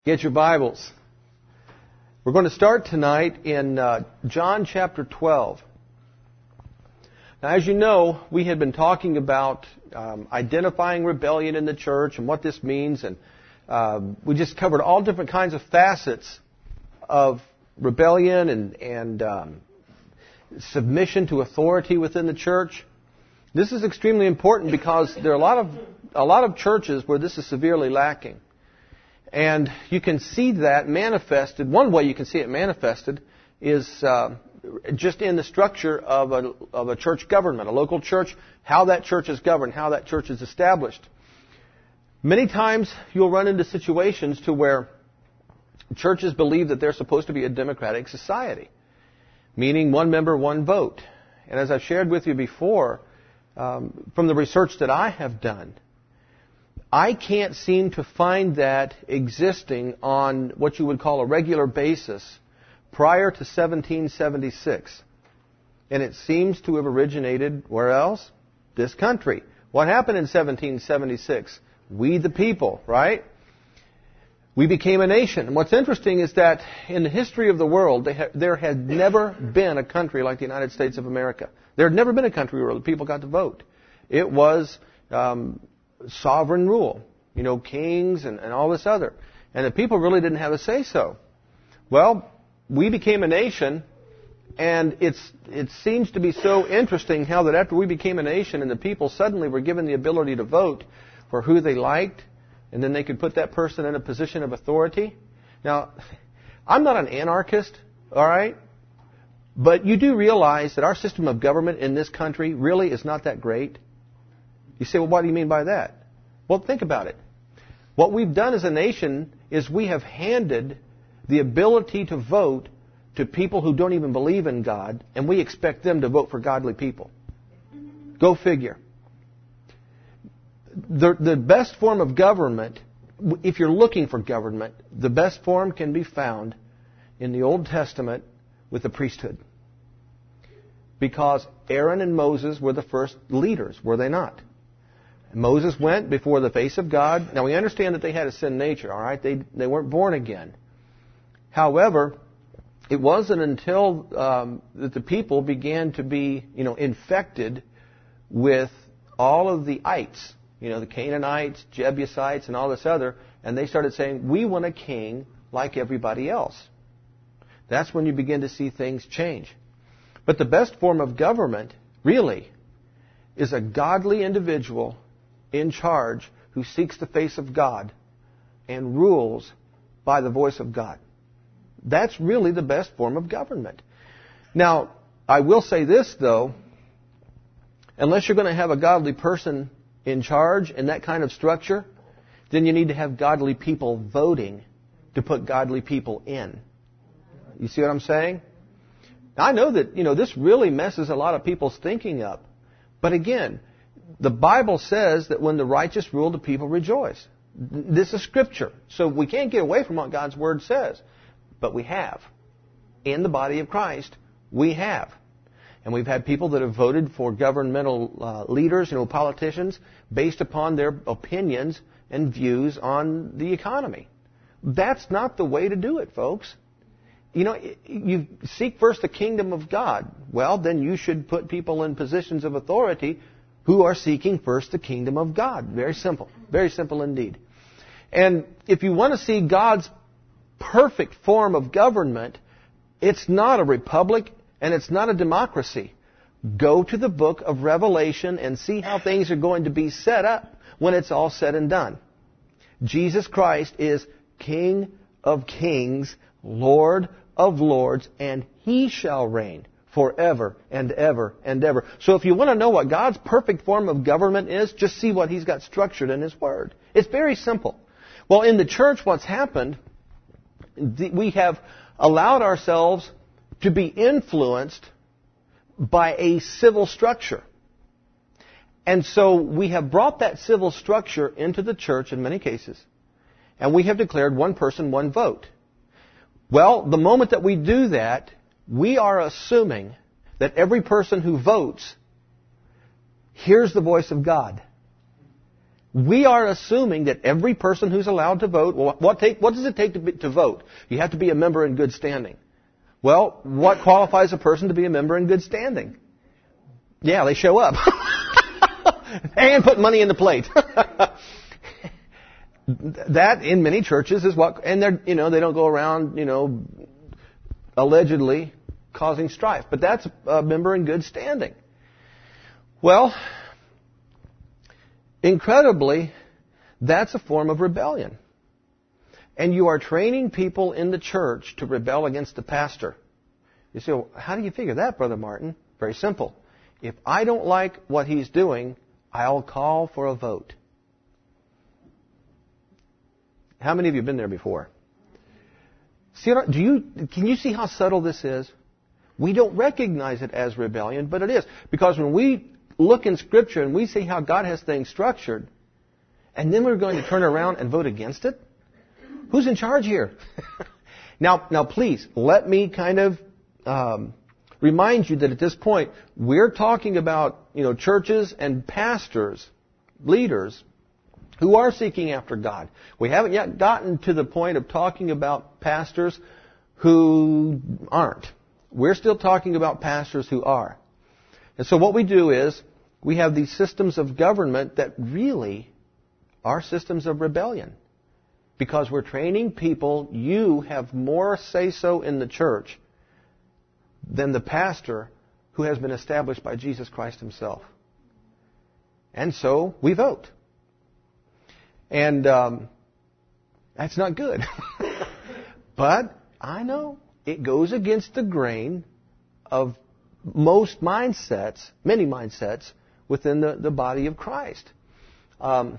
Get your Bibles. We're going to start tonight in John chapter 12. Now, as you know, we had been talking about identifying rebellion in the church and what this means, and we just covered all different kinds of facets of rebellion and submission to authority within the church. This is extremely important because there are a lot of churches where this is severely lacking. And you can see that manifested. One way you can see it manifested is just in the structure of a church government, a local church, how that church is governed, how that church is established. Many times you'll run into situations to where churches believe that they're supposed to be a democratic society, meaning one member, one vote. And as I've shared with you before, from the research that I have done, I can't seem to find that existing on what you would call a regular basis prior to 1776. And it seems to have originated, where else? This country. What happened in 1776? We the people, right? We became a nation. And what's interesting is that in the history of the world, there had never been a country like the United States of America. There had never been a country where the people got to vote. It was sovereign rule, kings and all this other. And the people really didn't have a say-so. Well, we became a nation, and it seems to be so interesting how that after we became a nation and the people suddenly were given the ability to vote for who they liked, and then they could put that person in a position of authority. Now, I'm not an anarchist, all right? But you do realize that our system of government in this country really is not that great. You say, well, what do you mean by that? Well, think about it. What we've done as a nation is we have handed the ability to vote to people who don't even believe in God, and we expect them to vote for godly people. Go figure. The best form of government, if you're looking for government, the best form can be found in the Old Testament with the priesthood. Because Aaron and Moses were the first leaders, were they not? Moses went before the face of God. Now, we understand that they had a sin nature, all right? They weren't born again. However, it wasn't until that the people began to be, infected with all of the ites, the Canaanites, Jebusites, and all this other, and they started saying, we want a king like everybody else. That's when you begin to see things change. But the best form of government, really, is a godly individual in charge who seeks the face of God and rules by the voice of God. That's really the best form of government. Now, I will say this, though. Unless you're going to have a godly person in charge in that kind of structure, then you need to have godly people voting to put godly people in. You see what I'm saying? Now, I know that, this really messes a lot of people's thinking up. But again, the Bible says that when the righteous rule, the people rejoice. This is Scripture. So we can't get away from what God's Word says. But we have. In the body of Christ, we have. And we've had people that have voted for governmental leaders, politicians, based upon their opinions and views on the economy. That's not the way to do it, folks. You seek first the kingdom of God. Well, then you should put people in positions of authority who are seeking first the kingdom of God. Very simple. Very simple indeed. And if you want to see God's perfect form of government, it's not a republic and it's not a democracy. Go to the book of Revelation and see how things are going to be set up when it's all said and done. Jesus Christ is King of kings, Lord of lords, and He shall reign forever and ever and ever. So if you want to know what God's perfect form of government is, just see what He's got structured in His Word. It's very simple. Well, in the church, what's happened, we have allowed ourselves to be influenced by a civil structure. And so we have brought that civil structure into the church in many cases, and we have declared one person, one vote. Well, the moment that we do that, we are assuming that every person who votes hears the voice of God. We are assuming that every person who's allowed to vote, well, what does it take to vote? You have to be a member in good standing. Well, what qualifies a person to be a member in good standing? Yeah, they show up. And put money in the plate. That, in many churches, is what, and they're, they don't go around, allegedly causing strife. But that's a member in good standing. Well, incredibly, that's a form of rebellion. And you are training people in the church to rebel against the pastor. You say, well, how do you figure that, Brother Martin? Very simple. If I don't like what he's doing, I'll call for a vote. How many of you have been there before? Can you see how subtle this is? We don't recognize it as rebellion, but it is. Because when we look in Scripture and we see how God has things structured, and then we're going to turn around and vote against it? Who's in charge here? Now, please, let me kind of remind you that at this point, we're talking about, churches and pastors, leaders, who are seeking after God. We haven't yet gotten to the point of talking about pastors who aren't. We're still talking about pastors who are. And so what we do is, we have these systems of government that really are systems of rebellion. Because we're training people, you have more say-so in the church than the pastor who has been established by Jesus Christ himself. And so we vote. And that's not good. But I know it goes against the grain of most mindsets, many mindsets, within the body of Christ. And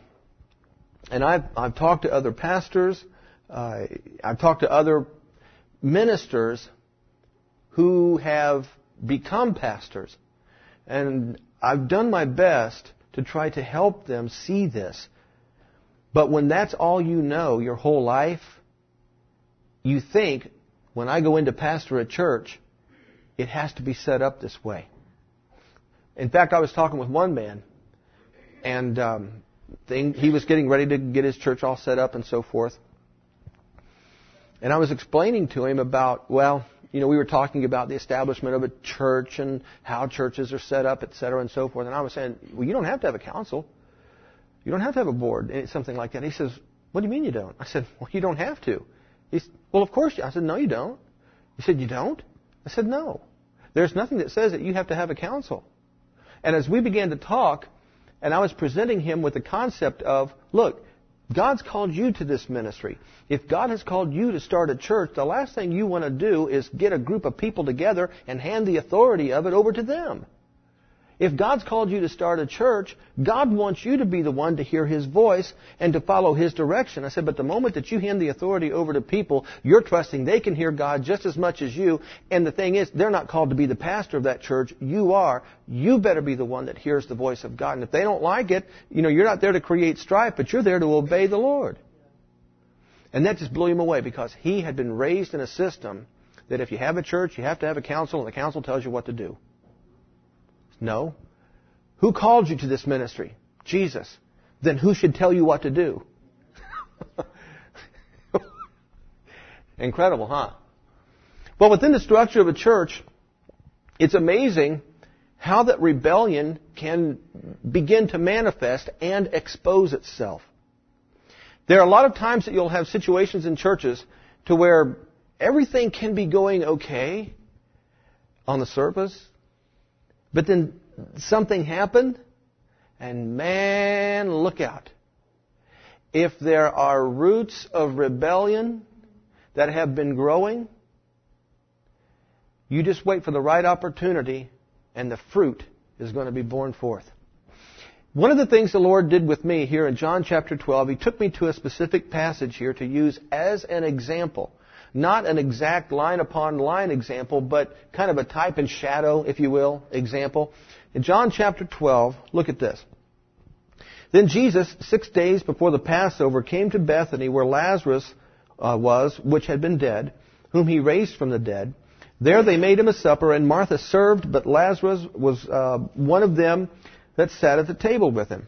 I've talked to other pastors, I've talked to other ministers who have become pastors. And I've done my best to try to help them see this. But when that's all you know your whole life, you think, when I go into pastor a church, it has to be set up this way. In fact, I was talking with one man, and he was getting ready to get his church all set up and so forth. And I was explaining to him about, we were talking about the establishment of a church and how churches are set up, et cetera, and so forth. And I was saying, well, you don't have to have a council. You don't have to have a board, something like that. He says, what do you mean you don't? I said, well, you don't have to. He said, well, of course you. I said, no, you don't. He said, you don't? I said, no. There's nothing that says that you have to have a council. And as we began to talk, and I was presenting him with the concept of, look, God's called you to this ministry. If God has called you to start a church, the last thing you want to do is get a group of people together and hand the authority of it over to them. If God's called you to start a church, God wants you to be the one to hear His voice and to follow His direction. I said, but the moment that you hand the authority over to people, you're trusting they can hear God just as much as you. And the thing is, they're not called to be the pastor of that church. You are. You better be the one that hears the voice of God. And if they don't like it, you're not there to create strife, but you're there to obey the Lord. And that just blew him away, because he had been raised in a system that if you have a church, you have to have a council, and the council tells you what to do. No. Who called you to this ministry? Jesus. Then who should tell you what to do? Incredible, huh? Well, within the structure of a church, it's amazing how that rebellion can begin to manifest and expose itself. There are a lot of times that you'll have situations in churches to where everything can be going okay on the surface, but then something happened, and man, look out. If there are roots of rebellion that have been growing, you just wait for the right opportunity, and the fruit is going to be born forth. One of the things the Lord did with me here in John chapter 12, He took me to a specific passage here to use as an example. Not an exact line upon line example, but kind of a type and shadow, if you will, example. In John chapter 12, look at this. Then Jesus, 6 days before the Passover, came to Bethany where Lazarus was, which had been dead, whom He raised from the dead. There they made Him a supper, and Martha served, but Lazarus was one of them that sat at the table with Him.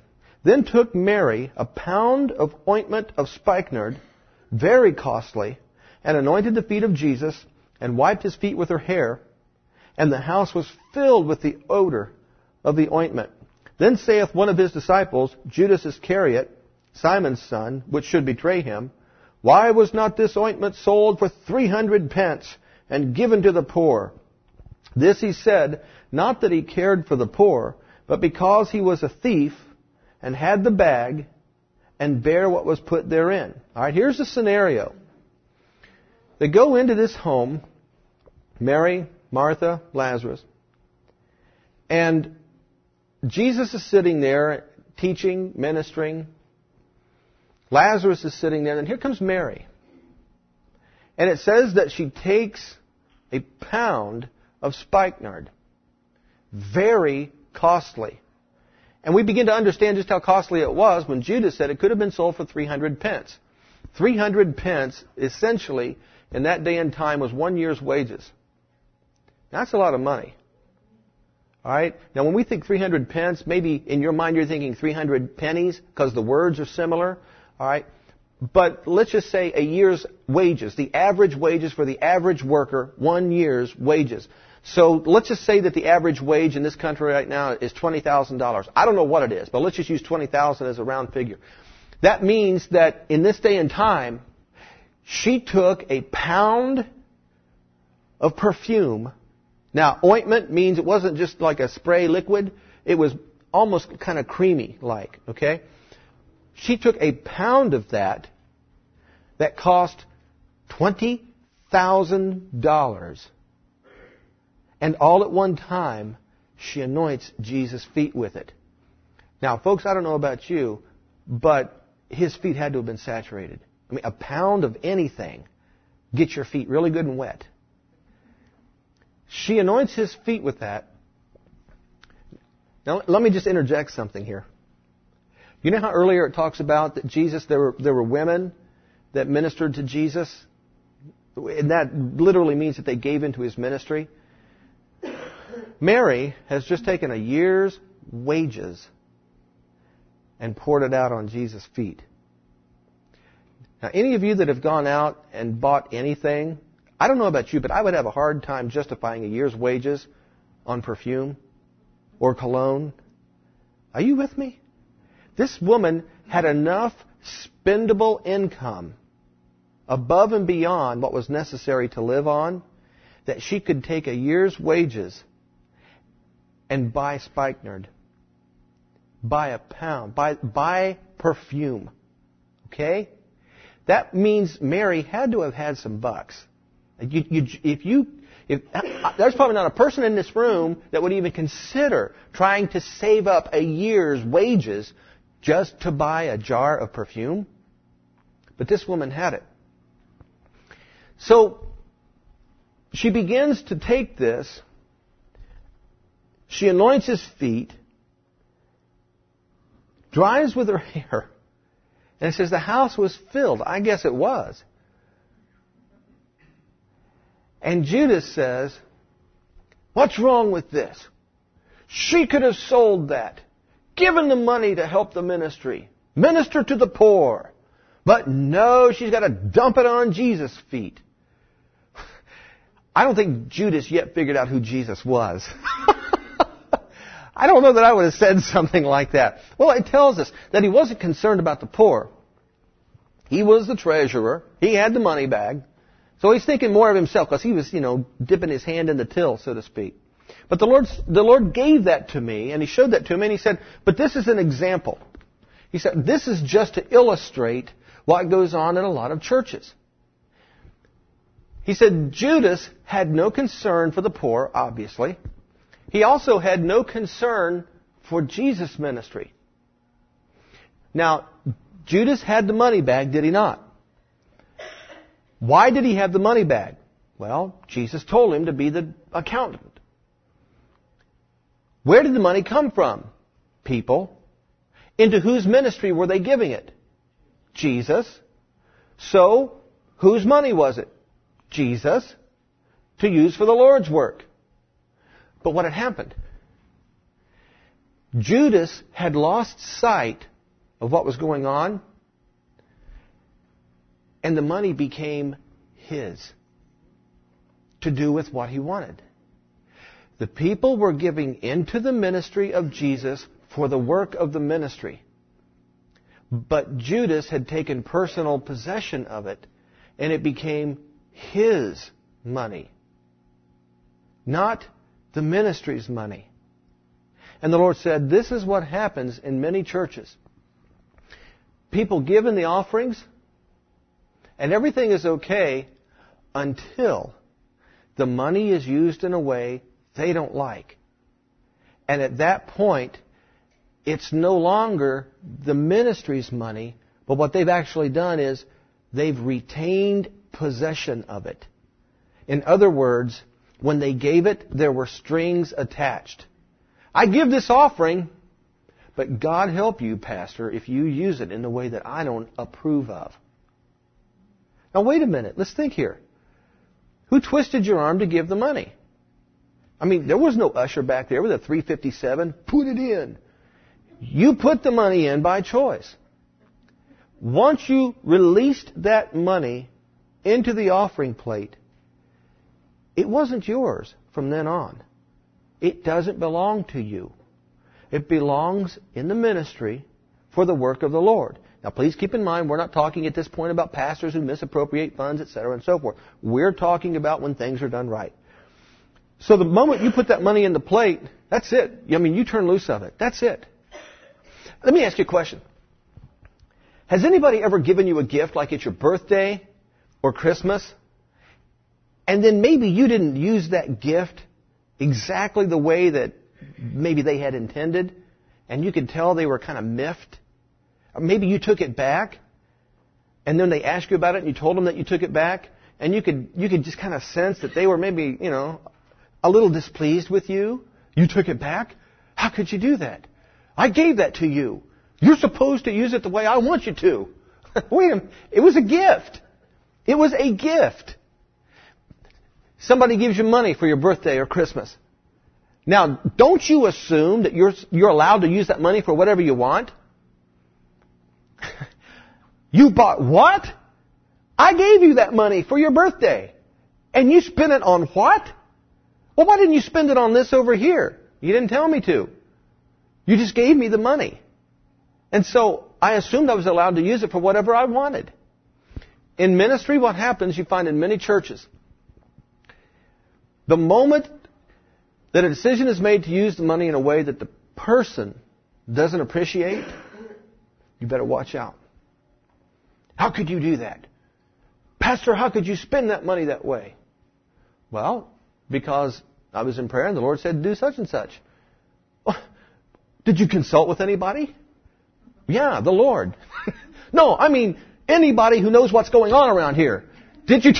Then took Mary a pound of ointment of spikenard, very costly, and anointed the feet of Jesus, and wiped his feet with her hair. And the house was filled with the odor of the ointment. Then saith one of his disciples, Judas Iscariot, Simon's son, which should betray him, Why was not this ointment sold for 300 pence, and given to the poor? This he said, not that he cared for the poor, but because he was a thief, and had the bag, and bare what was put therein. All right, here's the scenario. They go into this home, Mary, Martha, Lazarus, and Jesus is sitting there teaching, ministering. Lazarus is sitting there, and here comes Mary. And it says that she takes a pound of spikenard. Very costly. And we begin to understand just how costly it was when Judas said it could have been sold for 300 pence. 300 pence, essentially, in that day and time, was 1 year's wages. That's a lot of money. All right? Now, when we think 300 pence, maybe in your mind you're thinking 300 pennies because the words are similar. All right? But let's just say a year's wages, the average wages for the average worker, 1 year's wages. So let's just say that the average wage in this country right now is $20,000. I don't know what it is, but let's just use 20,000 as a round figure. That means that in this day and time, she took a pound of perfume. Now, ointment means it wasn't just like a spray liquid. It was almost kind of creamy like, okay? She took a pound of that cost $20,000. And all at one time, she anoints Jesus' feet with it. Now, folks, I don't know about you, but his feet had to have been saturated. I mean, a pound of anything gets your feet really good and wet. She anoints his feet with that. Now, let me just interject something here. You know how earlier it talks about that Jesus, there were women that ministered to Jesus? And that literally means that they gave into his ministry. Mary has just taken a year's wages and poured it out on Jesus' feet. Now, any of you that have gone out and bought anything, I don't know about you, but I would have a hard time justifying a year's wages on perfume or cologne. Are you with me? This woman had enough spendable income above and beyond what was necessary to live on that she could take a year's wages and buy spikenard, buy a pound, buy perfume. Okay? That means Mary had to have had some bucks. There's probably not a person in this room that would even consider trying to save up a year's wages just to buy a jar of perfume. But this woman had it. So she begins to take this. She anoints his feet, dries with her hair, and it says the house was filled. I guess it was. And Judas says, what's wrong with this? She could have sold that, given the money to help the ministry, minister to the poor. But no, she's got to dump it on Jesus' feet. I don't think Judas yet figured out who Jesus was. I don't know that I would have said something like that. Well, it tells us that he wasn't concerned about the poor. He was the treasurer. He had the money bag. So he's thinking more of himself because he was, dipping his hand in the till, so to speak. But the Lord gave that to me, and he showed that to me, and he said, but this is an example. He said, this is just to illustrate what goes on in a lot of churches. He said, Judas had no concern for the poor, obviously. He also had no concern for Jesus' ministry. Now, Judas had the money bag, did he not? Why did he have the money bag? Well, Jesus told him to be the accountant. Where did the money come from? People. Into whose ministry were they giving it? Jesus. So, whose money was it? Jesus. To use for the Lord's work. But what had happened? Judas had lost sight of what was going on, and the money became his to do with what he wanted. The people were giving into the ministry of Jesus for the work of the ministry. But Judas had taken personal possession of it, and it became his money, not the ministry's money. And the Lord said, this is what happens in many churches. People give in the offerings, and everything is okay until the money is used in a way they don't like. And at that point, it's no longer the ministry's money, but what they've actually done is they've retained possession of it. In other words, when they gave it, there were strings attached. I give this offering, but God help you, Pastor, if you use it in a way that I don't approve of. Now wait a minute, let's think here. Who twisted your arm to give the money? I mean, there was no usher back there with a 357. Put it in. You put the money in by choice. Once you released that money into the offering plate, it wasn't yours from then on. It doesn't belong to you. It belongs in the ministry for the work of the Lord. Now, please keep in mind, we're not talking at this point about pastors who misappropriate funds, etc., and so forth. We're talking about when things are done right. So the moment you put that money in the plate, that's it. I mean, you turn loose of it. That's it. Let me ask you a question. Has anybody ever given you a gift like it's your birthday or Christmas, and then maybe you didn't use that gift exactly the way that maybe they had intended, and you could tell they were kind of miffed? Or maybe you took it back, and then they asked you about it, and you told them that you took it back, and you could just kind of sense that they were maybe, a little displeased with you. You took it back? How could you do that? I gave that to you. You're supposed to use it the way I want you to. Wait a minute. It was a gift. It was a gift. Somebody gives you money for your birthday or Christmas. Now, don't you assume that you're allowed to use that money for whatever you want? You bought what? I gave you that money for your birthday. And you spent it on what? Well, why didn't you spend it on this over here? You didn't tell me to. You just gave me the money. And so I assumed I was allowed to use it for whatever I wanted. In ministry, what happens, you find in many churches, the moment that a decision is made to use the money in a way that the person doesn't appreciate, you better watch out. How could you do that? Pastor, how could you spend that money that way? Well, because I was in prayer and the Lord said, do such and such. Did you consult with anybody? Yeah, the Lord. No, I mean anybody who knows what's going on around here. Did you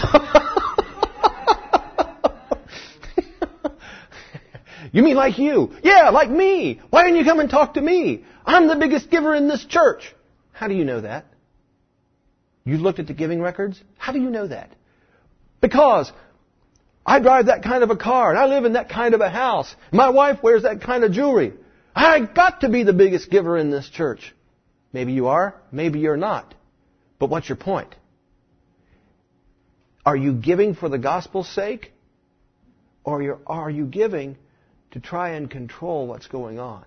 You mean like you? Yeah, like me. Why didn't you come and talk to me? I'm the biggest giver in this church. How do you know that? You looked at the giving records? How do you know that? Because I drive that kind of a car, and I live in that kind of a house. My wife wears that kind of jewelry. I got to be the biggest giver in this church. Maybe you are, maybe you're not. But what's your point? Are you giving for the gospel's sake? Or are you giving to try and control what's going on?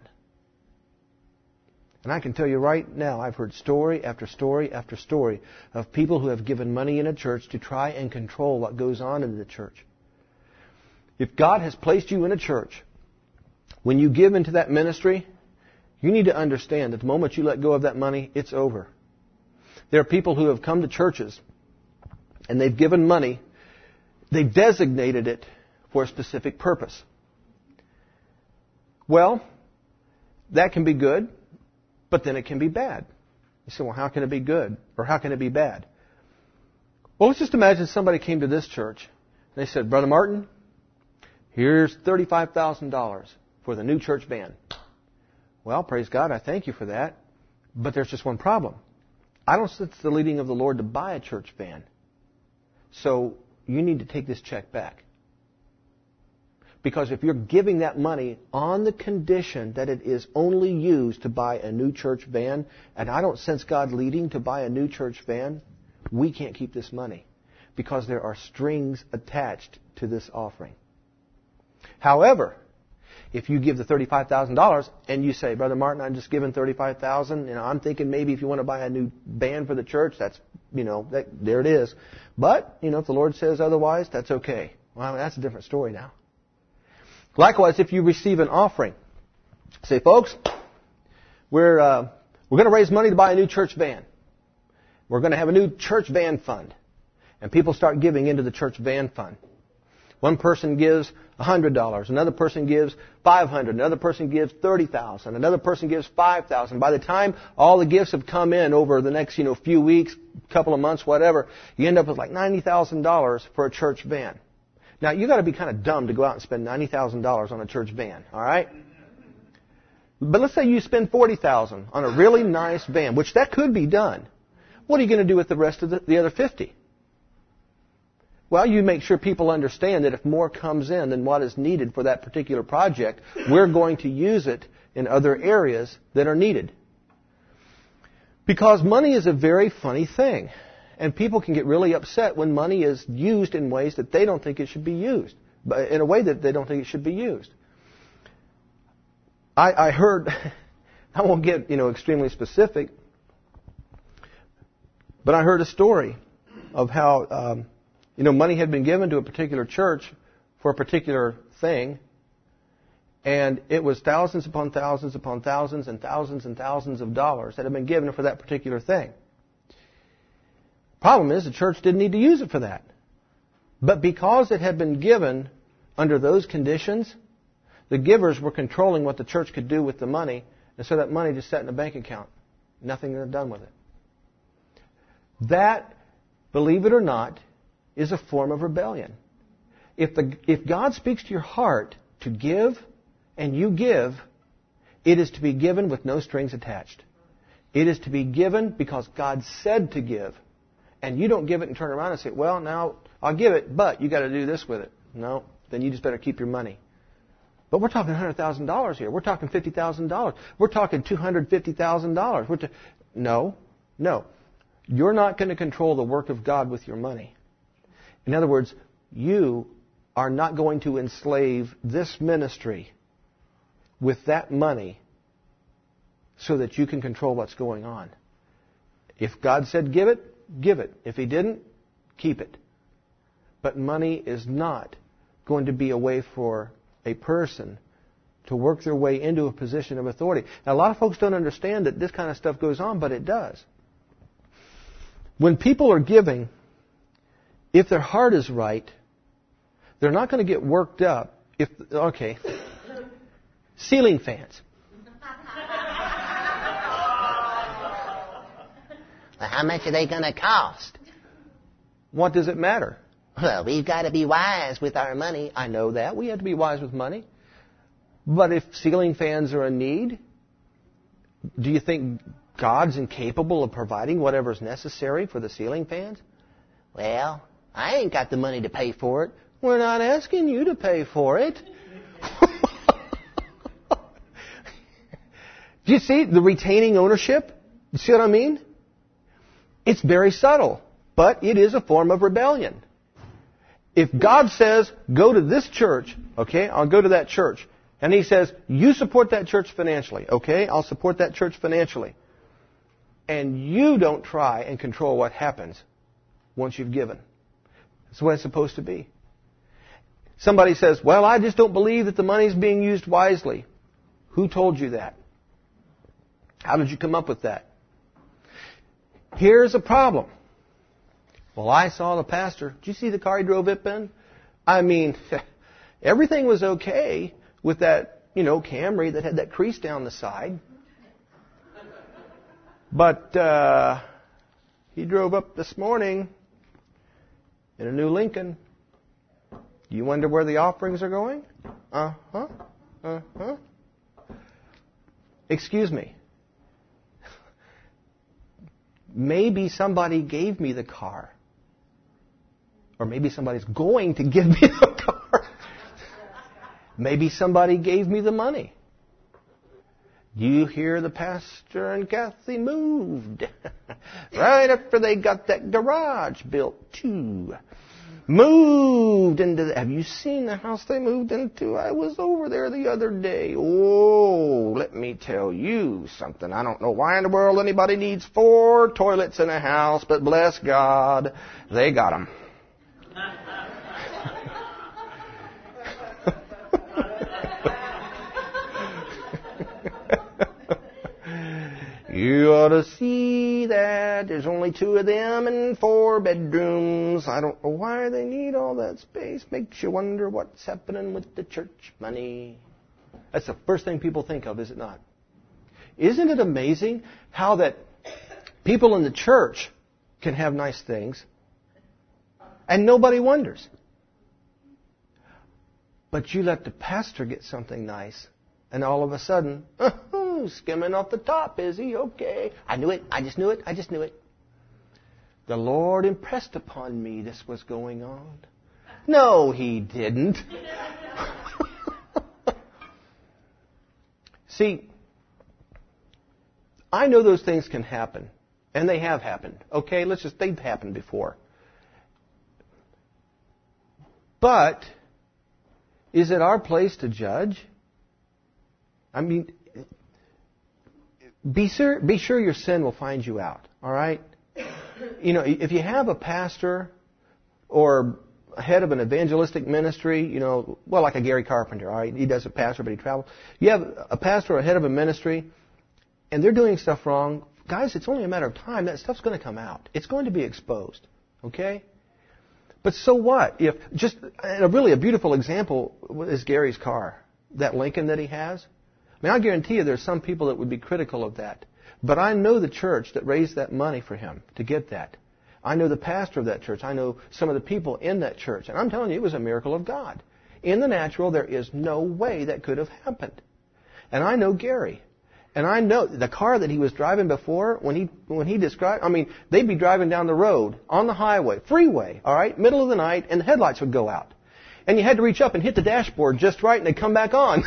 And I can tell you right now, I've heard story after story after story of people who have given money in a church to try and control what goes on in the church. If God has placed you in a church, when you give into that ministry, you need to understand that the moment you let go of that money, it's over. There are people who have come to churches and they've given money, they've designated it for a specific purpose. Well, that can be good, but then it can be bad. You say, well, how can it be good? Or how can it be bad? Well, let's just imagine somebody came to this church and they said, Brother Martin, here's $35,000 for the new church band. Well, praise God, I thank you for that. But there's just one problem. I don't sense the leading of the Lord to buy a church band. So you need to take this check back. Because if you're giving that money on the condition that it is only used to buy a new church van, and I don't sense God leading to buy a new church van, we can't keep this money because there are strings attached to this offering. However, if you give the $35,000 and you say, Brother Martin, I'm just giving $35,000, I'm thinking maybe if you want to buy a new van for the church, that's, there it is. But, if the Lord says otherwise, that's okay. Well, that's a different story now. Likewise, if you receive an offering, say, folks, we're going to raise money to buy a new church van. We're going to have a new church van fund. And people start giving into the church van fund. One person gives $100. Another person gives $500. Another person gives $30,000. Another person gives $5,000. By the time all the gifts have come in over the next, few weeks, couple of months, whatever, you end up with like $90,000 for a church van. Now, you got to be kind of dumb to go out and spend $90,000 on a church van, all right? But let's say you spend $40,000 on a really nice van, which that could be done. What are you going to do with the rest of the other $50,000? Well, you make sure people understand that if more comes in than what is needed for that particular project, we're going to use it in other areas that are needed. Because money is a very funny thing. And people can get really upset when money is used in ways that they don't think it should be used. But in a way that they don't think it should be used. I heard, I won't get, extremely specific, but I heard a story of how, money had been given to a particular church for a particular thing, and it was thousands upon thousands upon thousands and thousands of dollars that had been given for that particular thing. Problem is, the church didn't need to use it for that. But because it had been given under those conditions, the givers were controlling what the church could do with the money, and so that money just sat in a bank account. Nothing was done with it. That, believe it or not, is a form of rebellion. If God speaks to your heart to give, and you give, it is to be given with no strings attached. It is to be given because God said to give. And you don't give it and turn around and say, well, now I'll give it, but you got to do this with it. No, then you just better keep your money. But we're talking $100,000 here. We're talking $50,000. We're talking $250,000. No. You're not going to control the work of God with your money. In other words, you are not going to enslave this ministry with that money so that you can control what's going on. If God said give it, give it. If He didn't, keep it. But money is not going to be a way for a person to work their way into a position of authority. Now, a lot of folks don't understand that this kind of stuff goes on, but it does. When people are giving, if their heart is right, they're not going to get worked up. Ceiling fans. How much are they going to cost? What does it matter? Well, we've got to be wise with our money. I know that. We have to be wise with money. But if ceiling fans are in need, do you think God's incapable of providing whatever's necessary for the ceiling fans? Well, I ain't got the money to pay for it. We're not asking you to pay for it. Do you see the retaining ownership? You see what I mean? It's very subtle, but it is a form of rebellion. If God says, go to this church, okay, I'll go to that church. And He says, you support that church financially, okay, I'll support that church financially. And you don't try and control what happens once you've given. That's what it's supposed to be. Somebody says, well, I just don't believe that the money's being used wisely. Who told you that? How did you come up with that? Here's a problem. Well, I saw the pastor. Did you see the car he drove up in? I mean, everything was okay with that, Camry that had that crease down the side. But he drove up this morning in a new Lincoln. You wonder where the offerings are going? Excuse me. Maybe somebody gave me the car. Or maybe somebody's going to give me the car. Maybe somebody gave me the money. You hear the pastor and Kathy moved right after they got that garage built too. Moved into have you seen the house they moved into? I was over there the other day. Oh, let me tell you something. I don't know why in the world anybody needs 4 toilets in a house, but bless God, they got them. You ought to see that. There's only 2 of them and 4 bedrooms. I don't know why they need all that space. Makes you wonder what's happening with the church money. That's the first thing people think of, is it not? Isn't it amazing how that people in the church can have nice things and nobody wonders? But you let the pastor get something nice and all of a sudden, skimming off the top, is he? Okay. I knew it. I just knew it. I just knew it. The Lord impressed upon me this was going on. No, He didn't. See, I know those things can happen. And they have happened. Okay, they've happened before. But, is it our place to judge? I mean, be sure your sin will find you out, all right? You know, if you have a pastor or a head of an evangelistic ministry, you know, well, like a Gary Carpenter, all right? He does a pastor, but he travels. You have a pastor or a head of a ministry, and they're doing stuff wrong. Guys, it's only a matter of time. That stuff's going to come out. It's going to be exposed, okay? But so what? If a beautiful example is Gary's car, that Lincoln that he has. I mean, I guarantee you there's some people that would be critical of that. But I know the church that raised that money for him to get that. I know the pastor of that church. I know some of the people in that church. And I'm telling you, it was a miracle of God. In the natural, there is no way that could have happened. And I know Gary. And I know the car that he was driving before, when he described, I mean, they'd be driving down the road, on the highway, freeway, all right, middle of the night, and the headlights would go out. And you had to reach up and hit the dashboard just right, and they'd come back on.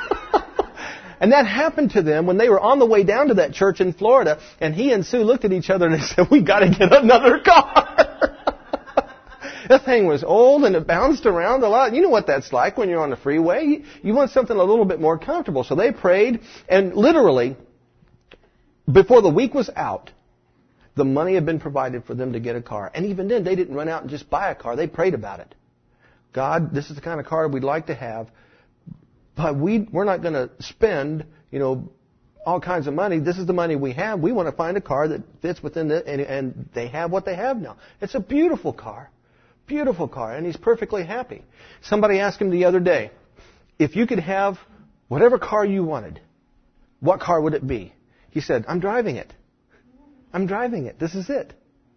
And that happened to them when they were on the way down to that church in Florida, and he and Sue looked at each other and they said, "We got to get another car." That thing was old and it bounced around a lot. You know what that's like when you're on the freeway. You want something a little bit more comfortable. So they prayed, and literally, before the week was out, the money had been provided for them to get a car. And even then, they didn't run out and just buy a car. They prayed about it. God, this is the kind of car we'd like to have. But we're not going to spend, you know, all kinds of money. This is the money we have. We want to find a car that fits within it, and they have what they have now. It's a beautiful car. Beautiful car. And he's perfectly happy. Somebody asked him the other day, if you could have whatever car you wanted, what car would it be? He said, I'm driving it. I'm driving it. This is it.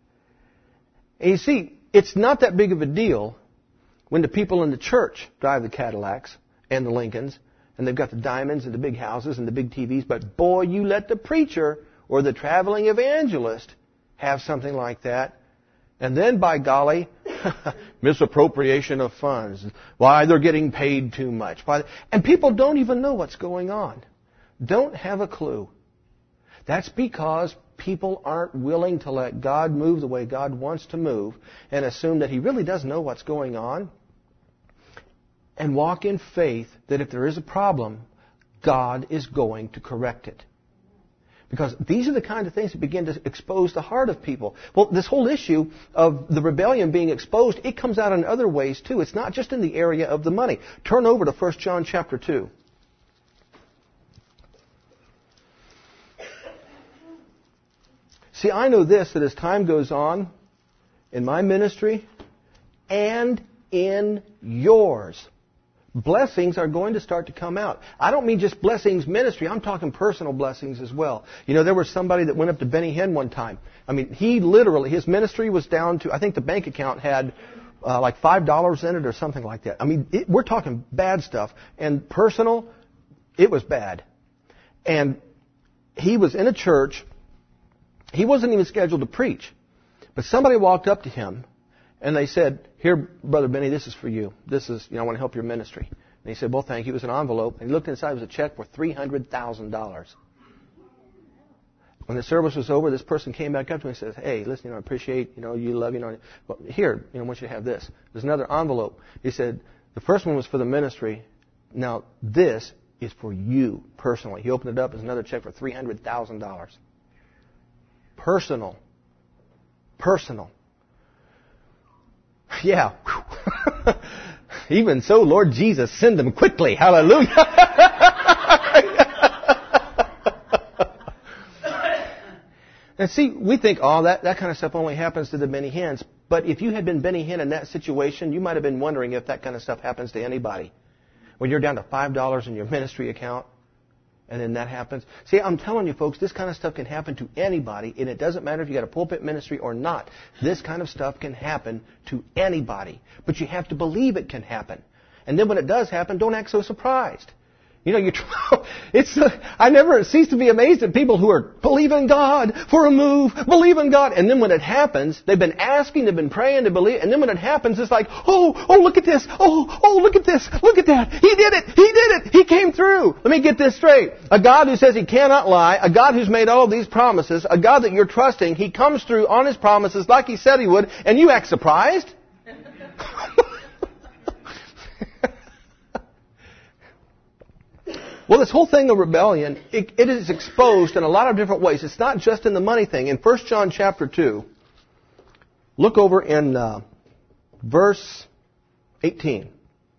And you see, it's not that big of a deal when the people in the church drive the Cadillacs and the Lincolns, and they've got the diamonds and the big houses and the big TVs. But boy, you let the preacher or the traveling evangelist have something like that, and then, by golly, misappropriation of funds. Why, they're getting paid too much. And people don't even know what's going on. Don't have a clue. That's because people aren't willing to let God move the way God wants to move and assume that He really does know what's going on, and walk in faith that if there is a problem, God is going to correct it. Because these are the kind of things that begin to expose the heart of people. Well, this whole issue of the rebellion being exposed, it comes out in other ways too. It's not just in the area of the money. Turn over to 1 John chapter 2. See, I know this, that as time goes on, in my ministry and in yours, blessings are going to start to come out. I don't mean just blessings ministry. I'm talking personal blessings as well. You know, there was somebody that went up to Benny Hinn one time. I mean, he literally, his ministry was down to, I think the bank account had like $5 in it or something like that. I mean, we're talking bad stuff. And personal, it was bad. And he was in a church. He wasn't even scheduled to preach. But somebody walked up to him and they said, "Here, Brother Benny, this is for you. This is, I want to help your ministry." And he said, well, thank you. It was an envelope. And he looked inside. It was a check for $300,000. When the service was over, this person came back up to me and says, hey, listen, I appreciate, you love, but here, I want you to have this. There's another envelope. He said, the first one was for the ministry. Now, this is for you personally. He opened it up. There's another check for $300,000. Personal. Yeah. Even so, Lord Jesus, send them quickly. Hallelujah. And see, we think, that kind of stuff only happens to the Benny Hinns. But if you had been Benny Hinn in that situation, you might have been wondering if that kind of stuff happens to anybody. When you're down to $5 in your ministry account, and then that happens. See, I'm telling you folks, this kind of stuff can happen to anybody, and it doesn't matter if you got a pulpit ministry or not. This kind of stuff can happen to anybody. But you have to believe it can happen. And then when it does happen, don't act so surprised. I never cease to be amazed at people who are believing God for a move, believe in God. And then when it happens, they've been asking, they've been praying, they believe. And then when it happens, it's like, oh, look at this. Oh, look at this. Look at that. He did it. He came through. Let me get this straight. A God who says He cannot lie, a God who's made all of these promises, a God that you're trusting, He comes through on His promises like He said He would, and you act surprised? Well, this whole thing of rebellion, it is exposed in a lot of different ways. It's not just in the money thing. In 1 John chapter 2, look over in verse 18.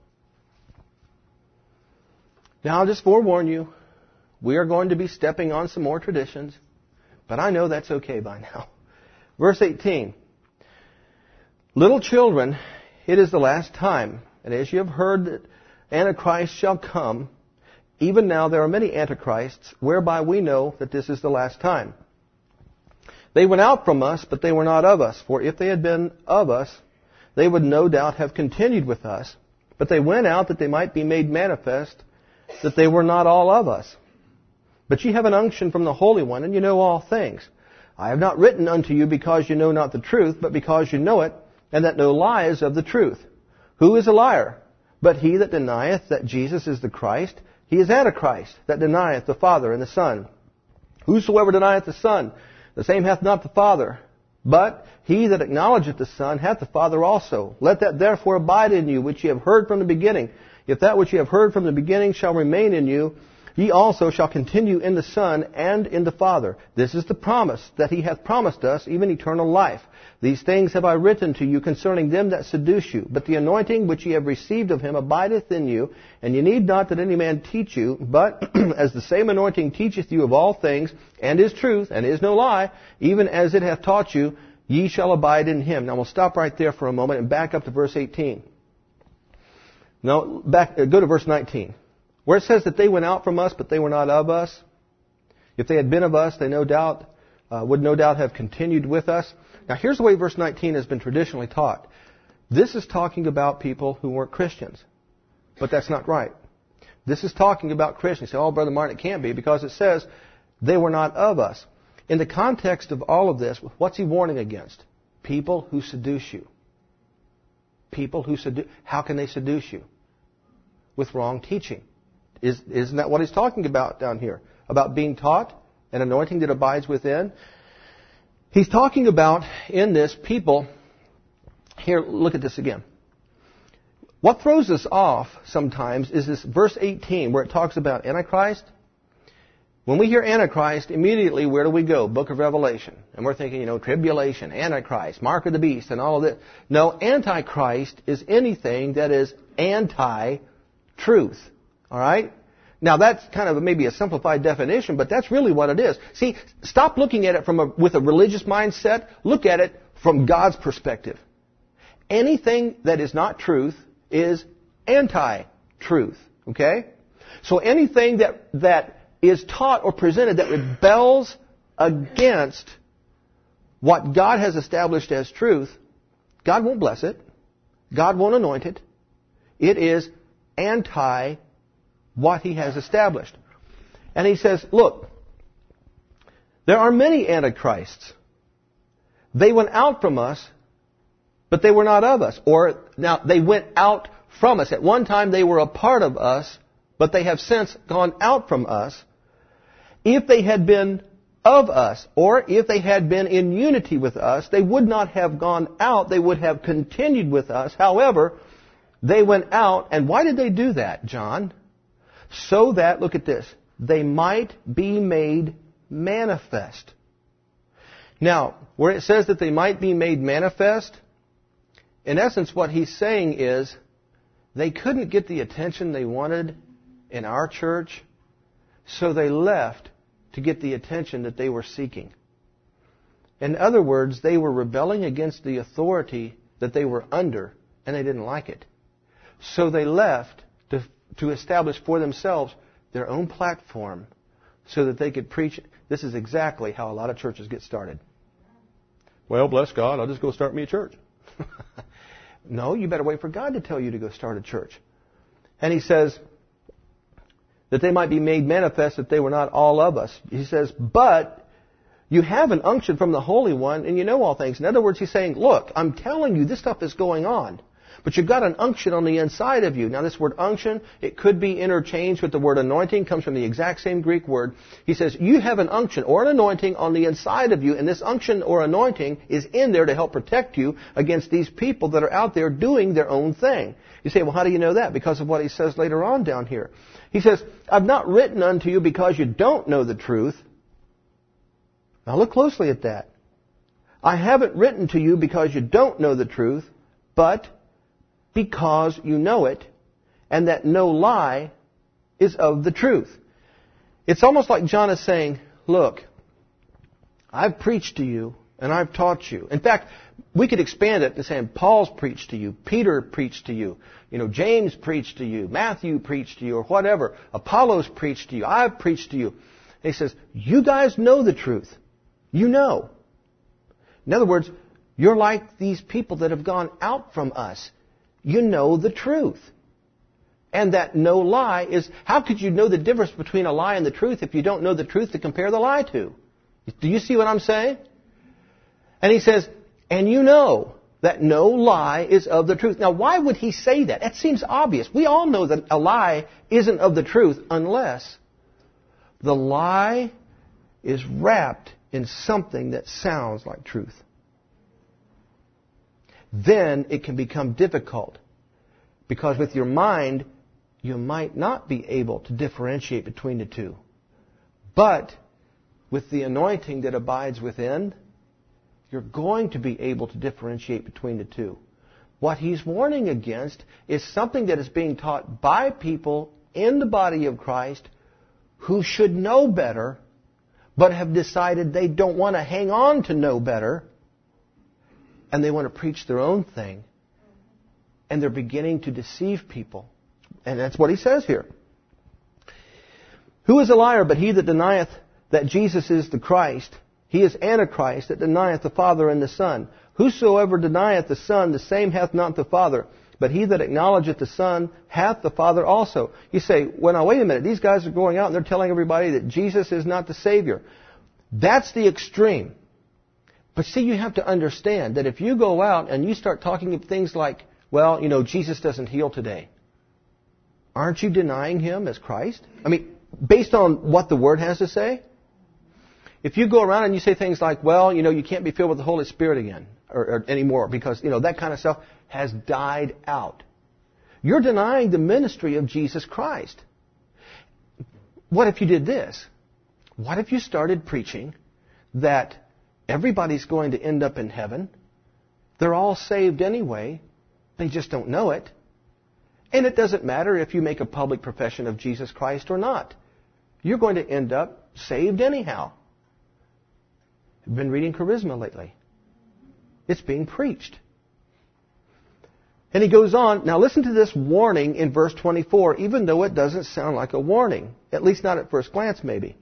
Now, I'll just forewarn you, we are going to be stepping on some more traditions, but I know that's okay by now. Verse 18. Little children, it is the last time, and as you have heard that Antichrist shall come, even now there are many antichrists, whereby we know that this is the last time. They went out from us, but they were not of us. For if they had been of us, they would no doubt have continued with us. But they went out that they might be made manifest, that they were not all of us. But ye have an unction from the Holy One, and you know all things. I have not written unto you because you know not the truth, but because you know it, and that no lie is of the truth. Who is a liar? But he that denieth that Jesus is the Christ. He is Antichrist, that denieth the Father and the Son. Whosoever denieth the Son, the same hath not the Father. But he that acknowledgeth the Son hath the Father also. Let that therefore abide in you, which ye have heard from the beginning. If that which ye have heard from the beginning shall remain in you, ye also shall continue in the Son and in the Father. This is the promise that He hath promised us, even eternal life. These things have I written to you concerning them that seduce you. But the anointing which ye have received of Him abideth in you, and ye need not that any man teach you, but as the same anointing teacheth you of all things, and is truth, and is no lie, even as it hath taught you, ye shall abide in Him. Now we'll stop right there for a moment and back up to verse 18. No, go to verse 19. Where it says that they went out from us, but they were not of us. If they had been of us, they would no doubt have continued with us. Now here's the way verse 19 has been traditionally taught. This is talking about people who weren't Christians. But that's not right. This is talking about Christians. You say, Brother Martin, it can't be, because it says they were not of us. In the context of all of this, what's he warning against? People who seduce you. People who seduce. How can they seduce you? With wrong teaching. Isn't that what he's talking about down here? About being taught, an anointing that abides within? He's talking about, in this, people. Here, look at this again. What throws us off sometimes is this verse 18 where it talks about Antichrist. When we hear Antichrist, immediately where do we go? Book of Revelation. And we're thinking, tribulation, Antichrist, mark of the beast, and all of this. No, Antichrist is anything that is anti-truth. All right? Now that's kind of maybe a simplified definition, but that's really what it is. See, stop looking at it with a religious mindset. Look at it from God's perspective. Anything that is not truth is anti-truth. Okay? So anything that is taught or presented that rebels against what God has established as truth, God won't bless it. God won't anoint it. It is anti what He has established. And He says, look, there are many antichrists. They went out from us, but they were not of us. Or, now, they went out from us. At one time they were a part of us, but they have since gone out from us. If they had been of us, or if they had been in unity with us, they would not have gone out. They would have continued with us. However, they went out. And why did they do that, John? So that, look at this, they might be made manifest. Now, where it says that they might be made manifest, in essence what he's saying is they couldn't get the attention they wanted in our church, so they left to get the attention that they were seeking. In other words, they were rebelling against the authority that they were under, and they didn't like it. So they left to establish for themselves their own platform so that they could preach. This is exactly how a lot of churches get started. Well, bless God, I'll just go start me a church. No, you better wait for God to tell you to go start a church. And he says that they might be made manifest that they were not all of us. He says, but you have an unction from the Holy One and you know all things. In other words, he's saying, look, I'm telling you this stuff is going on. But you've got an unction on the inside of you. Now this word unction, it could be interchanged with the word anointing. It comes from the exact same Greek word. He says, you have an unction or an anointing on the inside of you. And this unction or anointing is in there to help protect you against these people that are out there doing their own thing. You say, well, how do you know that? Because of what he says later on down here. He says, I've not written unto you because you don't know the truth. Now look closely at that. I haven't written to you because you don't know the truth, but because you know it, and that no lie is of the truth. It's almost like John is saying, look, I've preached to you, and I've taught you. In fact, we could expand it to saying, Paul's preached to you, Peter preached to you, James preached to you, Matthew preached to you, or whatever. Apollos preached to you, I've preached to you. And he says, you guys know the truth. You know. In other words, you're like these people that have gone out from us. You know the truth. And that no lie is, how could you know the difference between a lie and the truth if you don't know the truth to compare the lie to? Do you see what I'm saying? And he says, and you know that no lie is of the truth. Now, why would he say that? That seems obvious. We all know that a lie isn't of the truth unless the lie is wrapped in something that sounds like truth. Then it can become difficult. Because with your mind, you might not be able to differentiate between the two. But with the anointing that abides within, you're going to be able to differentiate between the two. What he's warning against is something that is being taught by people in the body of Christ who should know better, but have decided they don't want to hang on to know better, and they want to preach their own thing, and they're beginning to deceive people. And that's what he says here. Who is a liar but he that denieth that Jesus is the Christ? He is Antichrist that denieth the Father and the Son. Whosoever denieth the Son, the same hath not the Father. But he that acknowledgeth the Son hath the Father also. You say, well, now wait a minute. These guys are going out and they're telling everybody that Jesus is not the Savior. That's the extreme. But see, you have to understand that if you go out and you start talking of things like, well, Jesus doesn't heal today. Aren't you denying Him as Christ? I mean, based on what the Word has to say? If you go around and you say things like, well, you can't be filled with the Holy Spirit again or anymore because, that kind of stuff has died out. You're denying the ministry of Jesus Christ. What if you did this? What if you started preaching that everybody's going to end up in heaven? They're all saved anyway. They just don't know it. And it doesn't matter if you make a public profession of Jesus Christ or not. You're going to end up saved anyhow. I've been reading Charisma lately. It's being preached. And he goes on. Now listen to this warning in verse 24, even though it doesn't sound like a warning. At least not at first glance, maybe.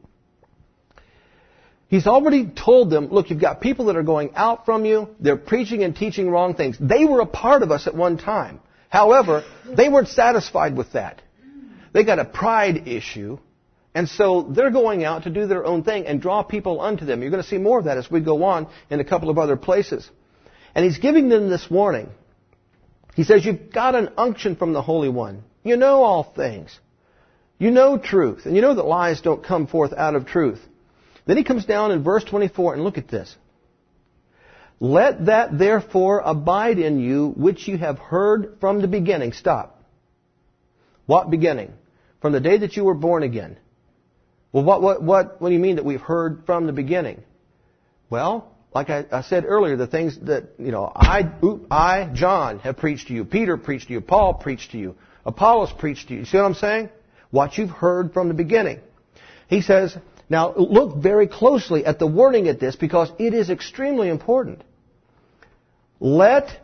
He's already told them, look, you've got people that are going out from you. They're preaching and teaching wrong things. They were a part of us at one time. However, they weren't satisfied with that. They got a pride issue. And so they're going out to do their own thing and draw people unto them. You're going to see more of that as we go on in a couple of other places. And he's giving them this warning. He says, you've got an unction from the Holy One. You know all things. You know truth. And you know that lies don't come forth out of truth. Then he comes down in verse 24, and look at this. Let that therefore abide in you which you have heard from the beginning. Stop. What beginning? From the day that you were born again. Well, what do you mean that we've heard from the beginning? Well, like I said earlier, the things that, I, John, have preached to you. Peter preached to you. Paul preached to you. Apollos preached to you. You see what I'm saying? What you've heard from the beginning. He says, now look very closely at the wording at this because it is extremely important. That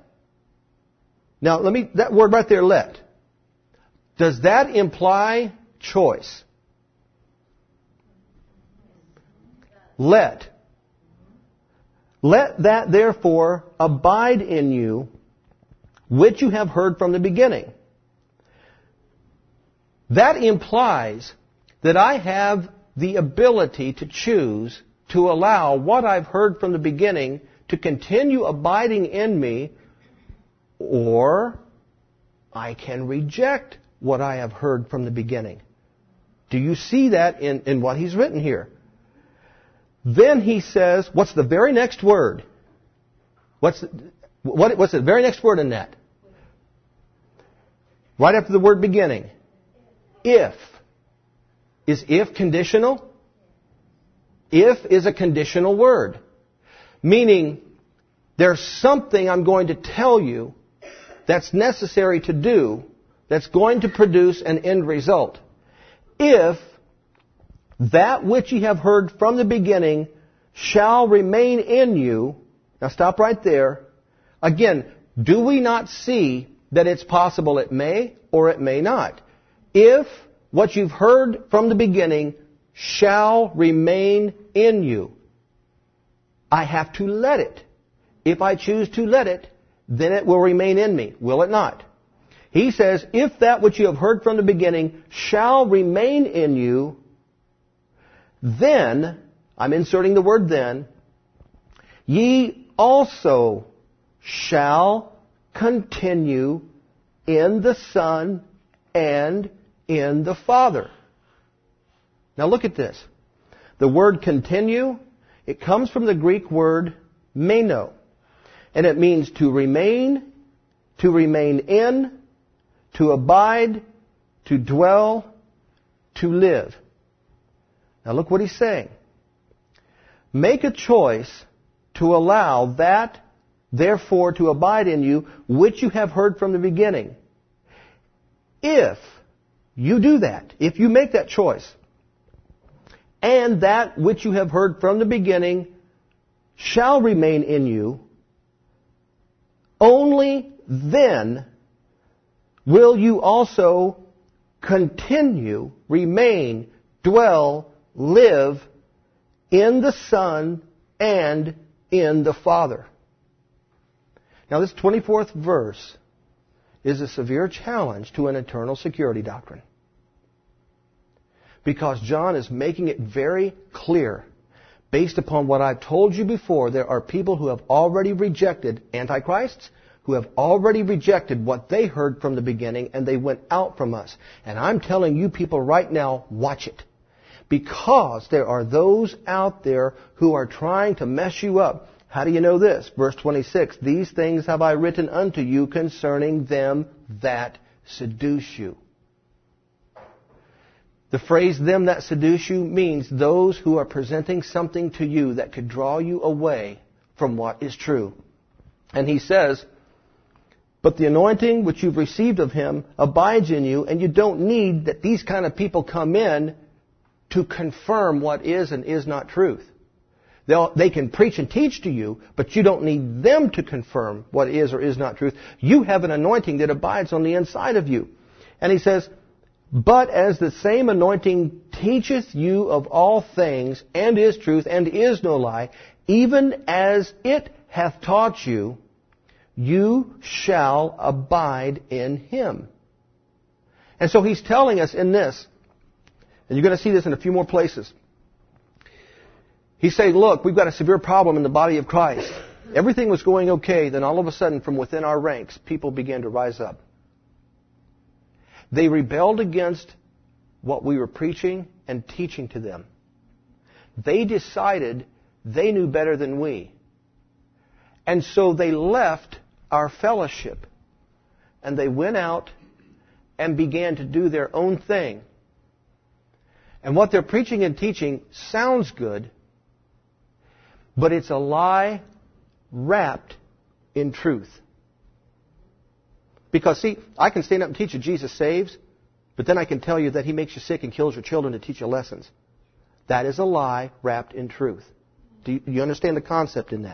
word right there, let. Does that imply choice? Let that therefore abide in you, which you have heard from the beginning. That implies that I have the ability to choose to allow what I've heard from the beginning to continue abiding in me, or I can reject what I have heard from the beginning. Do you see that in what he's written here? Then he says, what's the very next word? What's the very next word in that? Right after the word beginning. If. Is if conditional? If is a conditional word. Meaning, there's something I'm going to tell you that's necessary to do that's going to produce an end result. If that which ye have heard from the beginning shall remain in you. Now stop right there. Again, do we not see that it's possible it may or it may not? If what you've heard from the beginning shall remain in you, I have to let it. If I choose to let it, then it will remain in me. Will it not? He says, if that which you have heard from the beginning shall remain in you, then, I'm inserting the word then, ye also shall continue in the Son and in the Father. Now look at this. The word continue, it comes from the Greek word meno. And it means to remain in, to abide, to dwell, to live. Now look what he's saying. Make a choice to allow that, therefore, to abide in you, which you have heard from the beginning. If you do that, if you make that choice, and that which you have heard from the beginning shall remain in you, only then will you also continue, remain, dwell, live in the Son and in the Father. Now this 24th verse is a severe challenge to an eternal security doctrine. Because John is making it very clear, based upon what I've told you before, there are people who have already rejected antichrists, who have already rejected what they heard from the beginning, and they went out from us. And I'm telling you people right now, watch it. Because there are those out there who are trying to mess you up. How do you know this? Verse 26, these things have I written unto you concerning them that seduce you. The phrase, them that seduce you, means those who are presenting something to you that could draw you away from what is true. And he says, but the anointing which you've received of him abides in you, and you don't need that these kind of people come in to confirm what is and is not truth. They can preach and teach to you, but you don't need them to confirm what is or is not truth. You have an anointing that abides on the inside of you. And he says, but as the same anointing teacheth you of all things, and is truth, and is no lie, even as it hath taught you, you shall abide in him. And so he's telling us in this, and you're going to see this in a few more places. He's saying, look, we've got a severe problem in the body of Christ. Everything was going okay, then all of a sudden from within our ranks, people began to rise up. They rebelled against what we were preaching and teaching to them. They decided they knew better than we. And so they left our fellowship and they went out and began to do their own thing. And what they're preaching and teaching sounds good, but it's a lie wrapped in truth. Because, see, I can stand up and teach you Jesus saves, but then I can tell you that He makes you sick and kills your children to teach you lessons. That is a lie wrapped in truth. Do you understand the concept in that?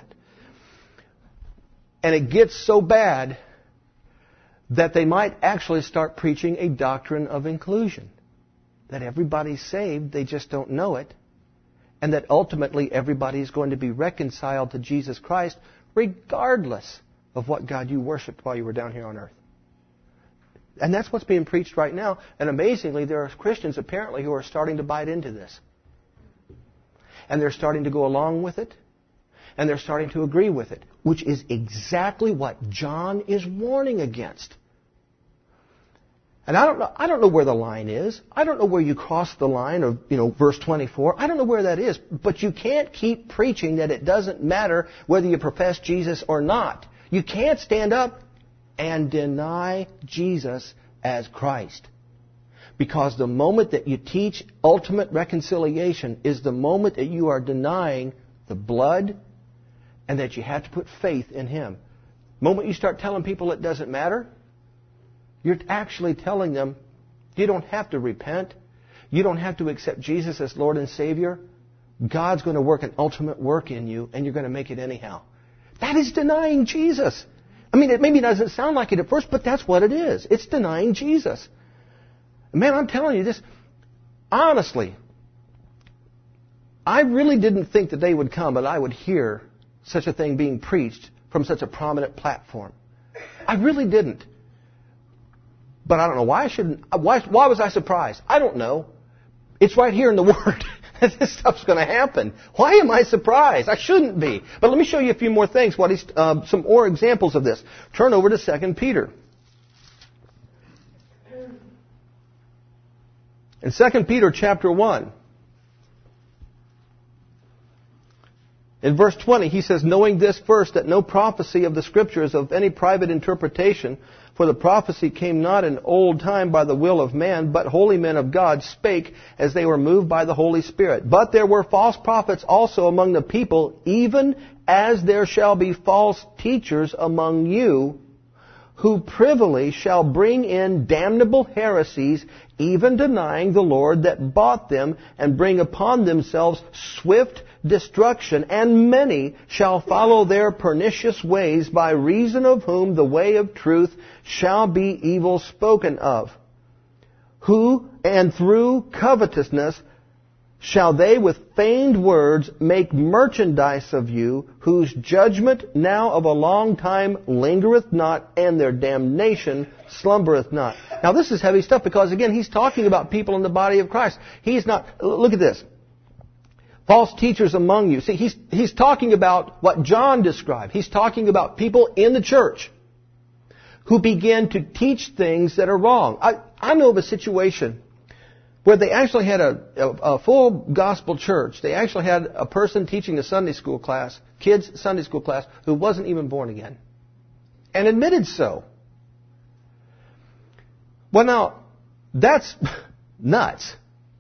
And it gets so bad that they might actually start preaching a doctrine of inclusion. That everybody's saved, they just don't know it. And that ultimately everybody's going to be reconciled to Jesus Christ regardless of what God you worshiped while you were down here on earth. And that's what's being preached right now. And amazingly, there are Christians apparently who are starting to bite into this. And they're starting to go along with it. And they're starting to agree with it. Which is exactly what John is warning against. And I don't know where the line is. I don't know where you cross the line of, verse 24. I don't know where that is. But you can't keep preaching that it doesn't matter whether you profess Jesus or not. You can't stand up and deny Jesus as Christ. Because the moment that you teach ultimate reconciliation is the moment that you are denying the blood and that you have to put faith in Him. The moment you start telling people it doesn't matter, you're actually telling them, you don't have to repent. You don't have to accept Jesus as Lord and Savior. God's going to work an ultimate work in you, and you're going to make it anyhow. That is denying Jesus. I mean, it maybe doesn't sound like it at first, but that's what it is. It's denying Jesus. Man, I'm telling you this, honestly, I really didn't think the day would come that I would hear such a thing being preached from such a prominent platform. I really didn't. But I don't know why I shouldn't. Why was I surprised? I don't know. It's right here in the Word that this stuff's going to happen. Why am I surprised? I shouldn't be. But let me show you a few more things. Some more examples of this. Turn over to 2 Peter. In 2 Peter chapter 1, in verse 20, he says, knowing this first, that no prophecy of the Scripture is of any private interpretation, for the prophecy came not in old time by the will of man, but holy men of God spake as they were moved by the Holy Spirit. But there were false prophets also among the people, even as there shall be false teachers among you, who privily shall bring in damnable heresies, even denying the Lord that bought them, and bring upon themselves swift destruction. And many shall follow their pernicious ways, by reason of whom the way of truth shall be evil spoken of. Who, and through covetousness, shall they with feigned words make merchandise of you, whose judgment now of a long time lingereth not, and their damnation slumbereth not. Now this is heavy stuff, because again, he's talking about people in the body of Christ. He's not, look at this. False teachers among you. See, he's talking about what John described. He's talking about people in the church who begin to teach things that are wrong. I know of a situation where they actually had a full gospel church. They actually had a person teaching a Sunday school class, kids' Sunday school class, who wasn't even born again. And admitted so. Well, now, that's nuts.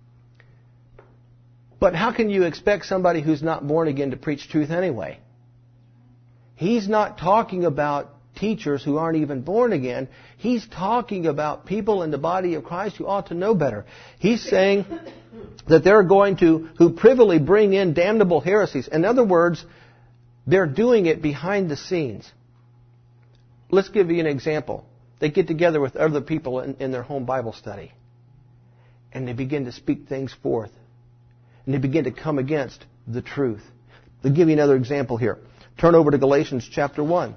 But how can you expect somebody who's not born again to preach truth anyway? He's not talking about teachers who aren't even born again. He's talking about people in the body of Christ who ought to know better. He's saying that they're going to, who privily bring in damnable heresies. In other words, they're doing it behind the scenes. Let's give you an example. They get together with other people in their home Bible study. And they begin to speak things forth. And they begin to come against the truth. I'll give you another example here. Turn over to Galatians chapter 1.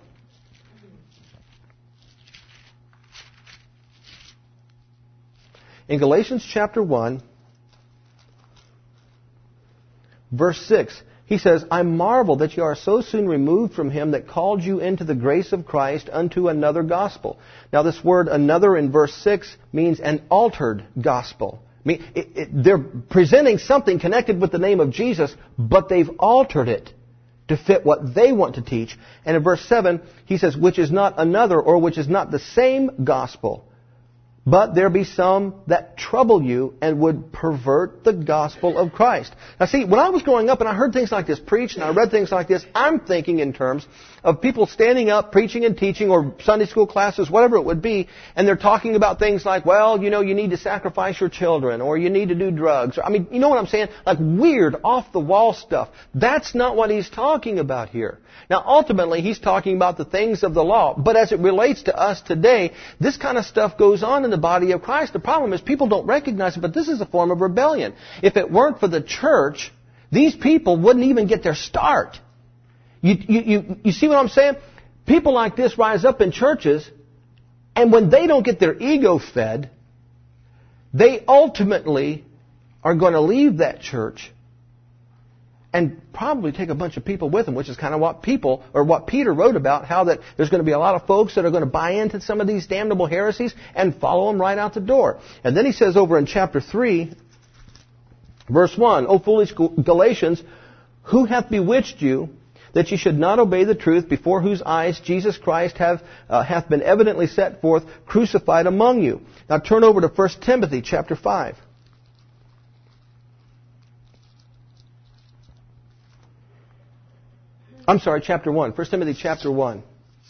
In Galatians chapter 1, verse 6, He says, I marvel that you are so soon removed from him that called you into the grace of Christ unto another gospel. Now this word another in verse 6 means an altered gospel. I mean, they're presenting something connected with the name of Jesus, but they've altered it to fit what they want to teach. And in verse 7, he says, which is not another, or which is not the same gospel. But there be some that trouble you and would pervert the gospel of Christ. Now see, when I was growing up and I heard things like this preached and I read things like this, I'm thinking in terms of people standing up, preaching and teaching, or Sunday school classes, whatever it would be, and they're talking about things like, well, you know, you need to sacrifice your children, or you need to do drugs. I mean, you know what I'm saying? Like weird, off-the-wall stuff. That's not what he's talking about here. Now, ultimately, he's talking about the things of the law. But as it relates to us today, this kind of stuff goes on in the body of Christ. The problem is people don't recognize it, but this is a form of rebellion. If it weren't for the church, these people wouldn't even get their start. You see what I'm saying? People like this rise up in churches, and when they don't get their ego fed, they ultimately are going to leave that church and probably take a bunch of people with them, which is kind of what Peter wrote about, how that there's going to be a lot of folks that are going to buy into some of these damnable heresies and follow them right out the door. And then he says over in chapter 3, verse 1, O foolish Galatians, who hath bewitched you, that ye should not obey the truth, before whose eyes Jesus Christ hath been evidently set forth, crucified among you. Now turn over to 1 Timothy chapter 5. I'm sorry, chapter 1. 1 Timothy chapter 1.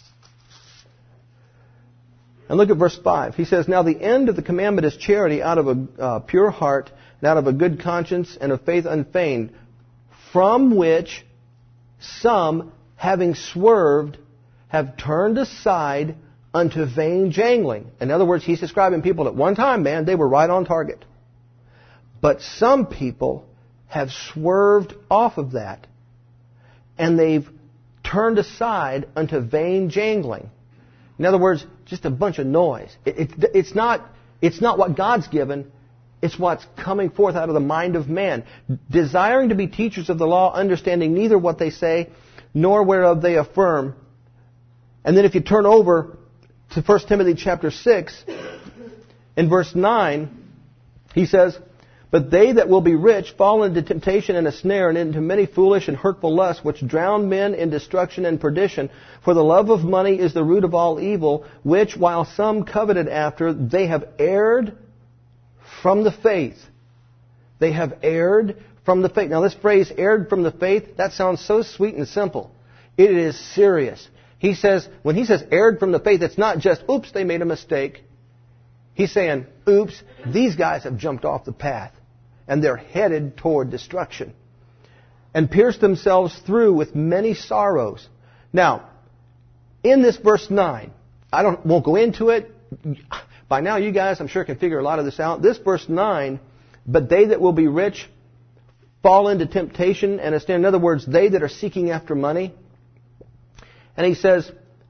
And look at verse 5. He says, Now the end of the commandment is charity, out of a pure heart, and out of a good conscience, and of faith unfeigned, from which some, having swerved, have turned aside unto vain jangling. In other words, he's describing people at one time, man, they were right on target. But some people have swerved off of that, and they've turned aside unto vain jangling. In other words, just a bunch of noise. It's not what God's given. It's what's coming forth out of the mind of man. Desiring to be teachers of the law, understanding neither what they say, nor whereof they affirm. And then if you turn over to 1 Timothy chapter 6, in verse 9, he says, But they that will be rich fall into temptation and a snare, and into many foolish and hurtful lusts, which drown men in destruction and perdition. For the love of money is the root of all evil, which, while some coveted after, they have erred from the faith. They have erred from the faith. Now this phrase, erred from the faith, that sounds so sweet and simple. It is serious. He says, when he says erred from the faith, it's not just, oops, they made a mistake. He's saying, oops, these guys have jumped off the path, and they're headed toward destruction, and pierced themselves through with many sorrows. Now, in this verse 9, won't go into it. By now, you guys, I'm sure, can figure a lot of this out. This verse 9, but they that will be rich fall into temptation and a snare. In other words, they that are seeking after money. And he says,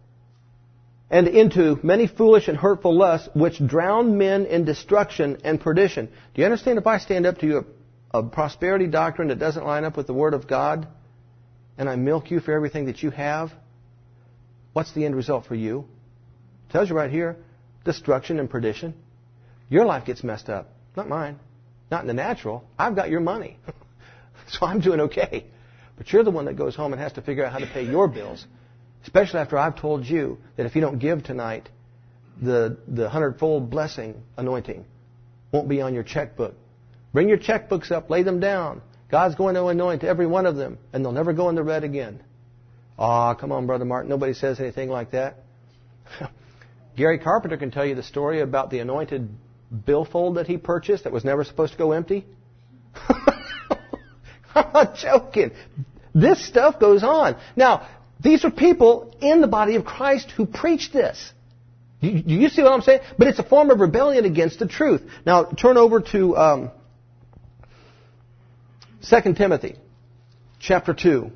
and into many foolish and hurtful lusts, which drown men in destruction and perdition. Do you understand, if I stand up to you a prosperity doctrine that doesn't line up with the Word of God, and I milk you for everything that you have, what's the end result for you? It tells you right here, destruction and perdition. Your life gets messed up, not mine. Not in the natural. I've got your money, so I'm doing okay. But you're the one that goes home and has to figure out how to pay your bills. Especially after I've told you that if you don't give tonight, the 100-fold blessing anointing won't be on your checkbook. Bring your checkbooks up, lay them down. God's going to anoint every one of them, and they'll never go in the red again. Aw, come on, Brother Martin. Nobody says anything like that. Gary Carpenter can tell you the story about the anointed billfold that he purchased that was never supposed to go empty. I'm not joking. This stuff goes on. Now, these are people in the body of Christ who preach this. Do you see what I'm saying? But it's a form of rebellion against the truth. Now, turn over to 2 Timothy chapter 2.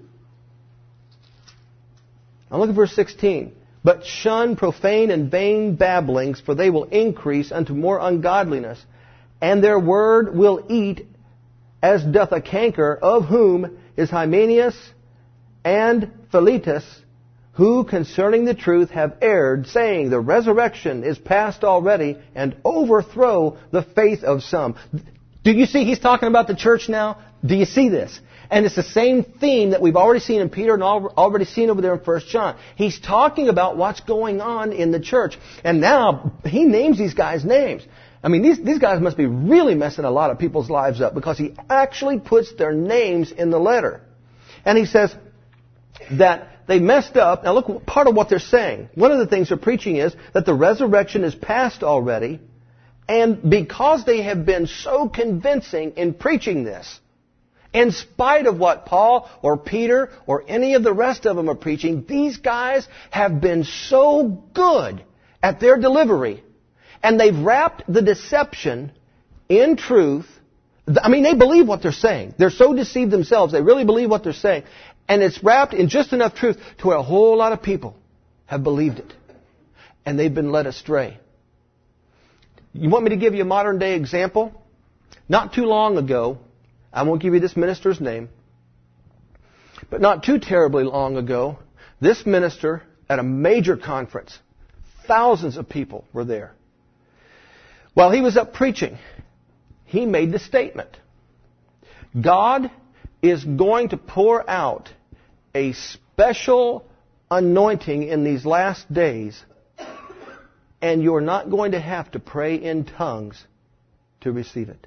Now look at verse 16. But shun profane and vain babblings, for they will increase unto more ungodliness. And their word will eat, as doth a canker, of whom is Hymenaeus and Philetus, who concerning the truth have erred, saying the resurrection is past already, and overthrow the faith of some. Do you see he's talking about the church now? Do you see this? And it's the same theme that we've already seen in Peter and already seen over there in 1 John. He's talking about what's going on in the church. And now he names these guys names. I mean, these guys must be really messing a lot of people's lives up, because he actually puts their names in the letter. And he says that they messed up. Now look, part of what they're saying. One of the things they're preaching is that the resurrection is past already. And because they have been so convincing in preaching this, in spite of what Paul or Peter or any of the rest of them are preaching, these guys have been so good at their delivery. And they've wrapped the deception in truth. I mean, they believe what they're saying. They're so deceived themselves. They really believe what they're saying. And it's wrapped in just enough truth to where a whole lot of people have believed it. And they've been led astray. You want me to give you a modern day example? Not too long ago, I won't give you this minister's name, but not too terribly long ago, this minister at a major conference, thousands of people were there. While he was up preaching, he made the statement, God is going to pour out a special anointing in these last days, and you're not going to have to pray in tongues to receive it.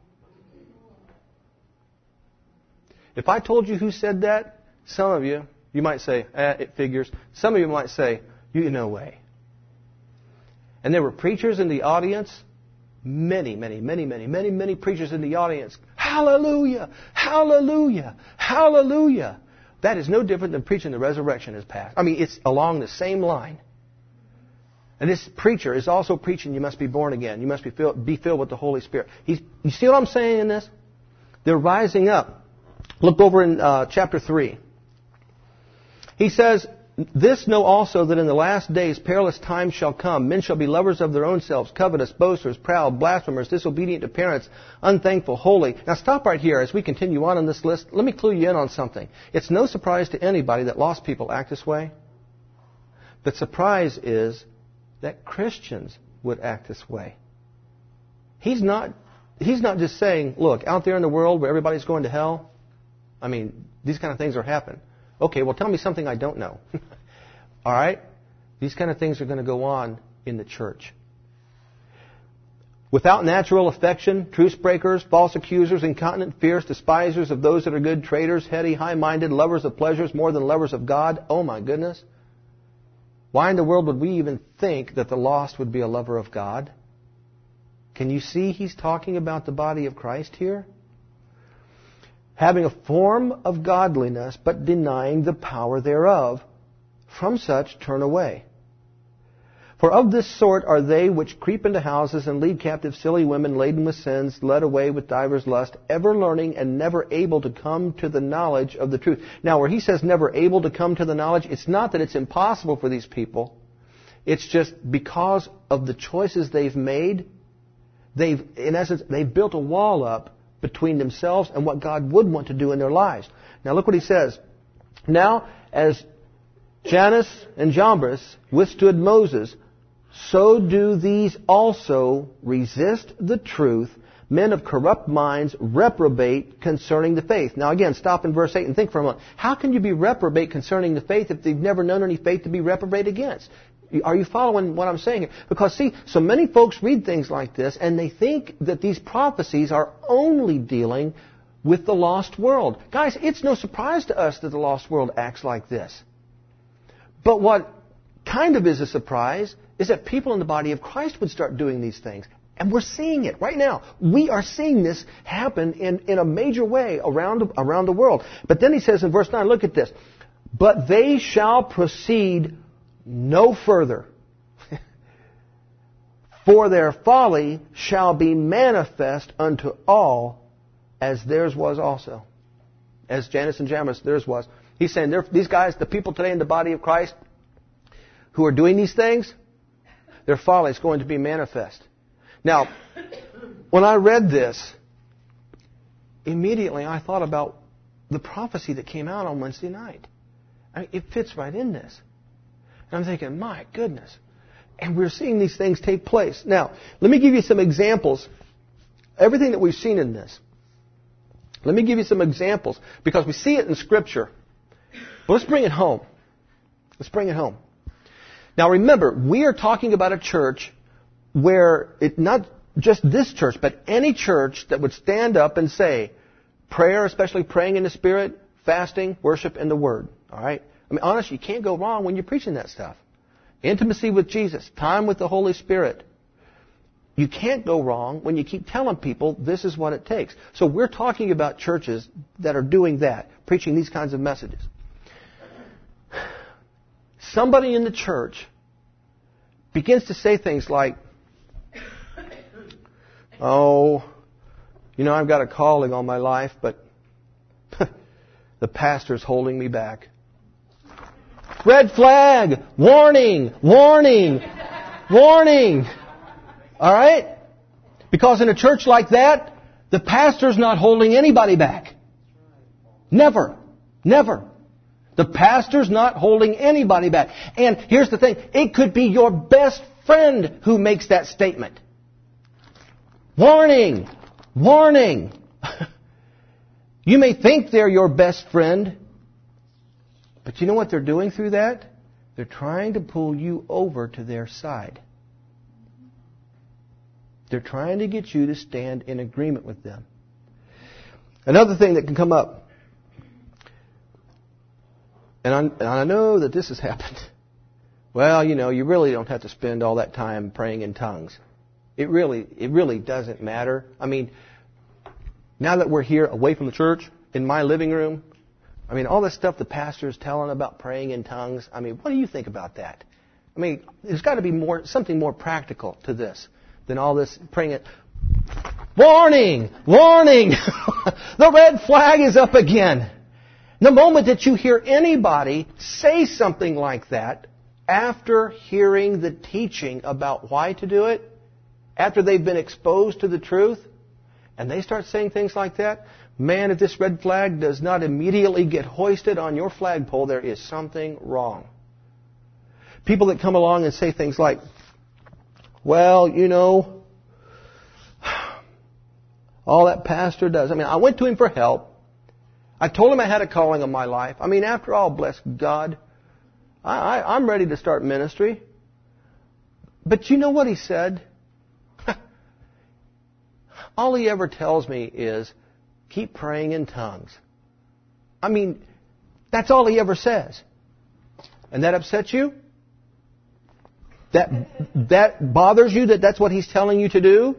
If I told you who said that, some of you might say, it figures. Some of you might say, no way. And there were preachers in the audience, many preachers in the audience. Hallelujah! Hallelujah! Hallelujah! That is no different than preaching the resurrection is past. I mean, it's along the same line. And this preacher is also preaching you must be born again. You must be filled with the Holy Spirit. You see what I'm saying in this? They're rising up. Look over in chapter 3. He says, this know also that in the last days perilous times shall come. Men shall be lovers of their own selves, covetous, boasters, proud, blasphemers, disobedient to parents, unthankful, holy. Now stop right here as we continue on in this list. Let me clue you in on something. It's no surprise to anybody that lost people act this way. The surprise is that Christians would act this way. He's not just saying, look, out there in the world where everybody's going to hell, I mean, these kind of things are happening. Okay, well, tell me something I don't know. All right? These kind of things are going to go on in the church. Without natural affection, truce breakers, false accusers, incontinent, fierce, despisers of those that are good, traitors, heady, high-minded, lovers of pleasures more than lovers of God. Oh, my goodness. Why in the world would we even think that the lost would be a lover of God? Can you see he's talking about the body of Christ here? Having a form of godliness, but denying the power thereof. From such turn away. For of this sort are they which creep into houses and lead captive silly women laden with sins, led away with divers lusts, ever learning and never able to come to the knowledge of the truth. Now, where he says never able to come to the knowledge, it's not that it's impossible for these people. It's just because of the choices they've made, in essence, they've built a wall up between themselves and what God would want to do in their lives. Now look what he says. Now, as Jannes and Jambres withstood Moses, so do these also resist the truth. Men of corrupt minds reprobate concerning the faith. Now again, stop in verse 8 and think for a moment. How can you be reprobate concerning the faith if they've never known any faith to be reprobate against? Are you following what I'm saying here? Because see, so many folks read things like this and they think that these prophecies are only dealing with the lost world. Guys, it's no surprise to us that the lost world acts like this. But what kind of is a surprise is that people in the body of Christ would start doing these things. And we're seeing it right now. We are seeing this happen in a major way around the world. But then he says in verse 9, look at this. But they shall proceed no further. For their folly shall be manifest unto all, as theirs was also. As Jannes and Jambres, theirs was. He's saying, these guys, the people today in the body of Christ who are doing these things, their folly is going to be manifest. Now, when I read this, immediately I thought about the prophecy that came out on Wednesday night. I mean, it fits right in this. And I'm thinking, my goodness. And we're seeing these things take place. Now, let me give you some examples. Everything that we've seen in this. Let me give you some examples, because we see it in Scripture. But let's bring it home. Let's bring it home. Now remember, we are talking about a church where it not just this church, but any church that would stand up and say, prayer, especially praying in the Spirit, fasting, worship, and the Word. All right? I mean, honestly, you can't go wrong when you're preaching that stuff. Intimacy with Jesus, time with the Holy Spirit. You can't go wrong when you keep telling people this is what it takes. So we're talking about churches that are doing that, preaching these kinds of messages. Somebody in the church begins to say things like, oh, you know, I've got a calling on my life, but the pastor's holding me back. Red flag! Warning! Warning! Warning! All right? Because in a church like that, the pastor's not holding anybody back. Never. Never. The pastor's not holding anybody back. And here's the thing. It could be your best friend who makes that statement. Warning! Warning! You may think they're your best friend, but you know what they're doing through that? They're trying to pull you over to their side. They're trying to get you to stand in agreement with them. Another thing that can come up, and I know that this has happened. Well, you know, you really don't have to spend all that time praying in tongues. It really doesn't matter. I mean, now that we're here away from the church, in my living room, I mean, all this stuff the pastor is telling about praying in tongues, I mean, what do you think about that? I mean, there's got to be something more practical to this than all this praying it. Warning! Warning! The red flag is up again. The moment that you hear anybody say something like that, after hearing the teaching about why to do it, after they've been exposed to the truth, and they start saying things like that, man, if this red flag does not immediately get hoisted on your flagpole, there is something wrong. People that come along and say things like, well, you know, all that pastor does. I mean, I went to him for help. I told him I had a calling on my life. I mean, after all, bless God, I'm ready to start ministry. But you know what he said? All he ever tells me is, keep praying in tongues. I mean, that's all he ever says. And that upsets you? That bothers you, that's what he's telling you to do?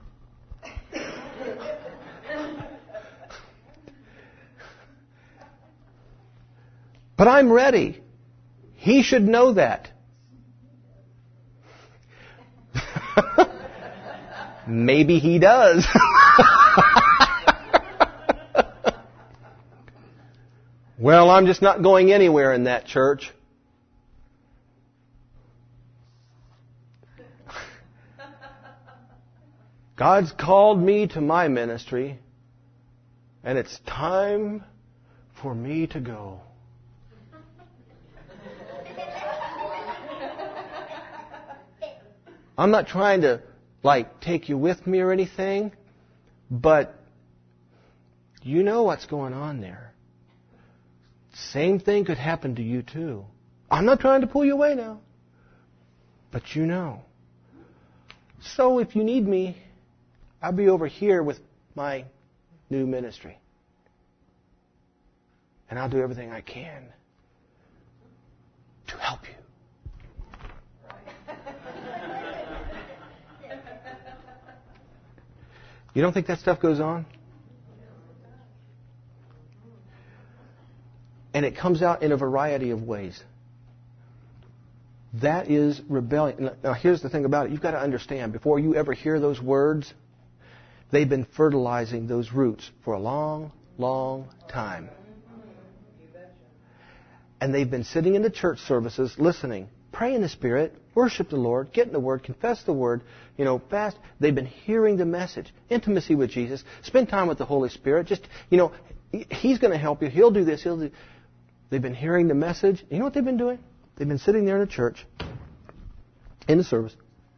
But I'm ready. He should know that. Maybe he does. Well, I'm just not going anywhere in that church. God's called me to my ministry, and it's time for me to go. I'm not trying to, take you with me or anything, but you know what's going on there. Same thing could happen to you too. I'm not trying to pull you away now, but you know. So if you need me, I'll be over here with my new ministry. And I'll do everything I can to help you. You don't think that stuff goes on? And it comes out in a variety of ways. That is rebellion. Now, here's the thing about it. You've got to understand, before you ever hear those words, they've been fertilizing those roots for a long, long time. And they've been sitting in the church services listening. Pray in the Spirit, worship the Lord, get in the Word, confess the Word, fast. They've been hearing the message. Intimacy with Jesus. Spend time with the Holy Spirit. Just, He's going to help you. He'll do this. They've been hearing the message. You know what they've been doing? They've been sitting there in the church, in the service.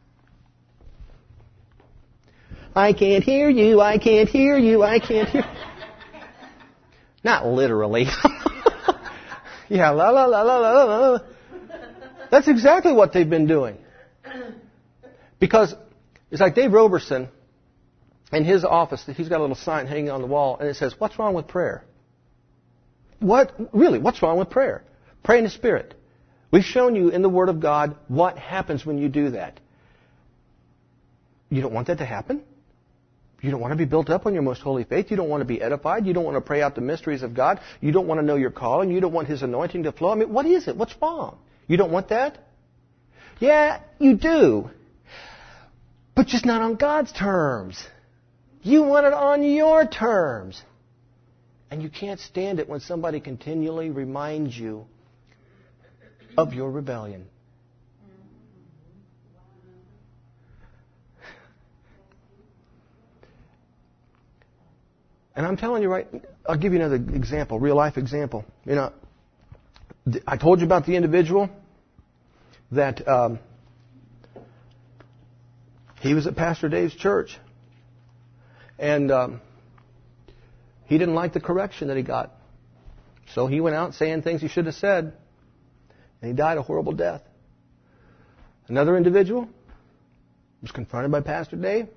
I can't hear you. I can't hear you. I can't hear. Not literally. Yeah, la la la la la la. That's exactly what they've been doing. Because it's like Dave Roberson, in his office, he's got a little sign hanging on the wall, and it says, "What's wrong with prayer?" What? Really, what's wrong with prayer? Pray in the Spirit. We've shown you in the Word of God what happens when you do that. You don't want that to happen? You don't want to be built up on your most holy faith. You don't want to be edified. You don't want to pray out the mysteries of God. You don't want to know your calling. You don't want His anointing to flow. I mean, what is it? What's wrong? You don't want that? Yeah, you do. But just not on God's terms. You want it on your terms. And you can't stand it when somebody continually reminds you of your rebellion. And I'm telling you I'll give you another example, real life example. You know, I told you about the individual that he was at Pastor Dave's church. And he didn't like the correction that he got. So he went out saying things he should have said. And he died a horrible death. Another individual was confronted by Pastor Dave.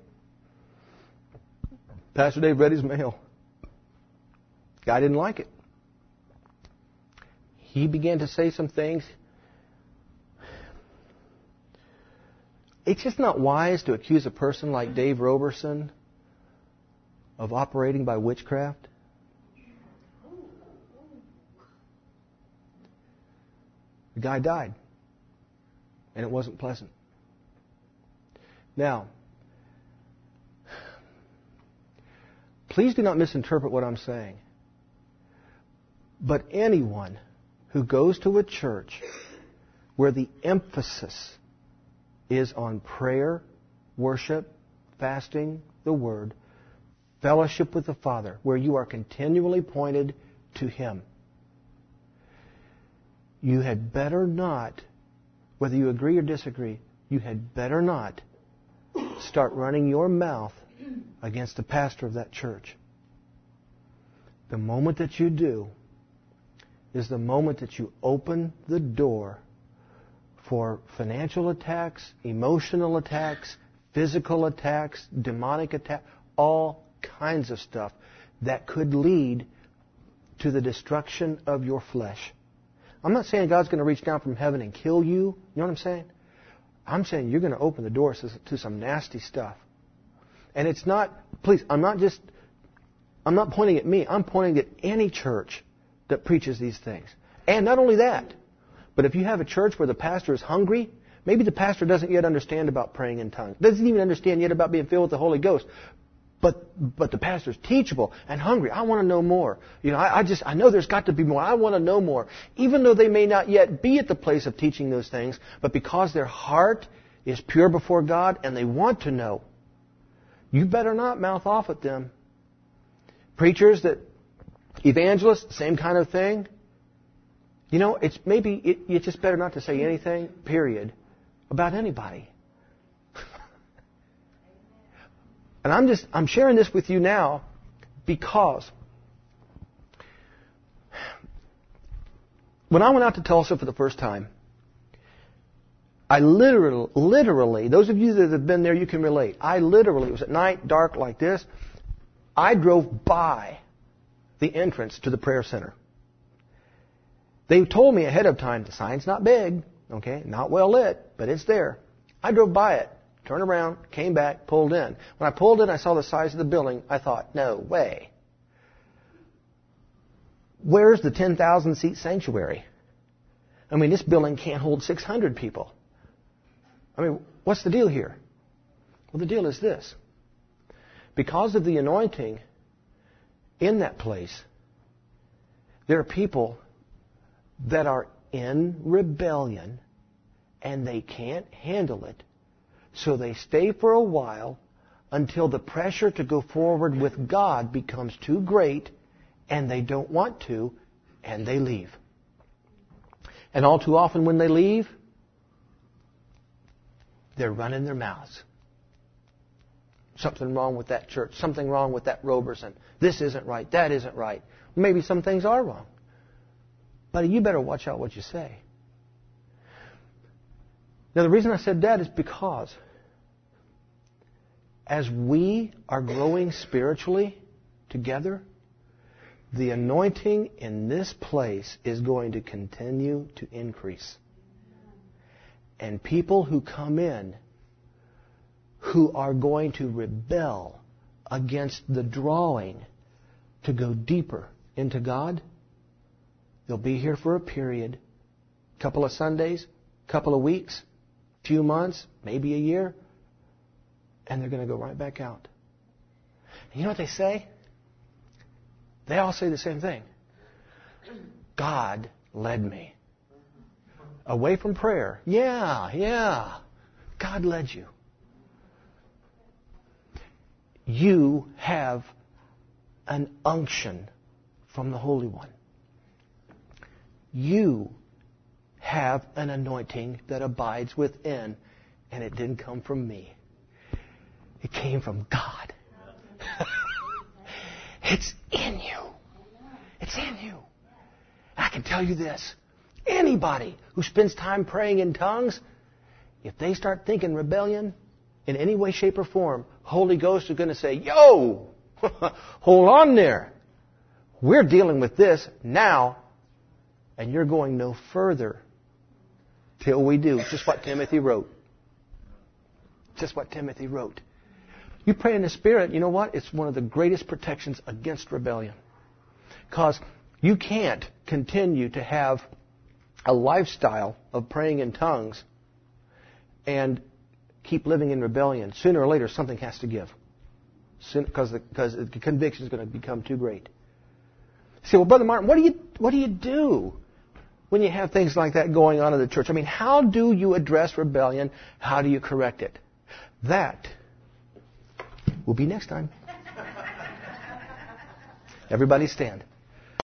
Pastor Dave read his mail. Guy didn't like it. He began to say some things. It's just not wise to accuse a person like Dave Roberson of operating by witchcraft. The guy died. And it wasn't pleasant. Now, please do not misinterpret what I'm saying. But anyone who goes to a church where the emphasis is on prayer, worship, fasting, the Word, fellowship with the Father, where you are continually pointed to Him, you had better not, whether you agree or disagree, you had better not start running your mouth against the pastor of that church. The moment that you do is the moment that you open the door for financial attacks, emotional attacks, physical attacks, demonic attacks, all kinds of stuff that could lead to the destruction of your flesh. I'm not saying God's going to reach down from heaven and kill you. You know what I'm saying? I'm saying you're going to open the doors to some nasty stuff. And it's not, please, I'm not pointing at me. I'm pointing at any church that preaches these things. And not only that, but if you have a church where the pastor is hungry, maybe the pastor doesn't yet understand about praying in tongues, doesn't even understand yet about being filled with the Holy Ghost, but the pastor's teachable and hungry. I want to know more. You know, I know there's got to be more. I want to know more. Even though they may not yet be at the place of teaching those things, but because their heart is pure before God and they want to know, you better not mouth off at them. Preachers evangelists, same kind of thing. You know, it's just better not to say anything, period, about anybody. And I'm sharing this with you now because when I went out to Tulsa for the first time, I literally, those of you that have been there, you can relate. It was at night, dark like this. I drove by the entrance to the prayer center. They told me ahead of time, the sign's not big, okay, not well lit, but it's there. I drove by it, turned around, came back, pulled in. When I pulled in, I saw the size of the building. I thought, no way. Where's the 10,000 seat sanctuary? I mean, this building can't hold 600 people. I mean, what's the deal here? Well, the deal is this. Because of the anointing in that place, there are people that are in rebellion and they can't handle it. So they stay for a while until the pressure to go forward with God becomes too great and they don't want to, and they leave. And all too often when they leave, they're running their mouths. Something wrong with that church. Something wrong with that Roberson. This isn't right. That isn't right. Maybe some things are wrong. But you better watch out what you say. Now, the reason I said that is because as we are growing spiritually together, the anointing in this place is going to continue to increase. And people who come in who are going to rebel against the drawing to go deeper into God, they'll be here for a period, couple of Sundays, couple of weeks, few months, maybe a year, and they're going to go right back out. And you know what they say? They all say the same thing. God led me. Away from prayer. Yeah. God led you. You have an unction from the Holy One. You have an anointing that abides within, and it didn't come from me. It came from God. It's in you. It's in you. I can tell you this. Anybody who spends time praying in tongues, if they start thinking rebellion in any way, shape, or form, Holy Ghost is going to say, yo, hold on there. We're dealing with this now, and you're going no further till we do. Just what Timothy wrote. Just what Timothy wrote. You pray in the Spirit, you know what? It's one of the greatest protections against rebellion. Because you can't continue to have a lifestyle of praying in tongues and keep living in rebellion. Sooner or later, something has to give. Because the conviction is going to become too great. You say, well, Brother Martin, what do you do when you have things like that going on in the church? I mean, how do you address rebellion? How do you correct it? That will be next time. Everybody stand.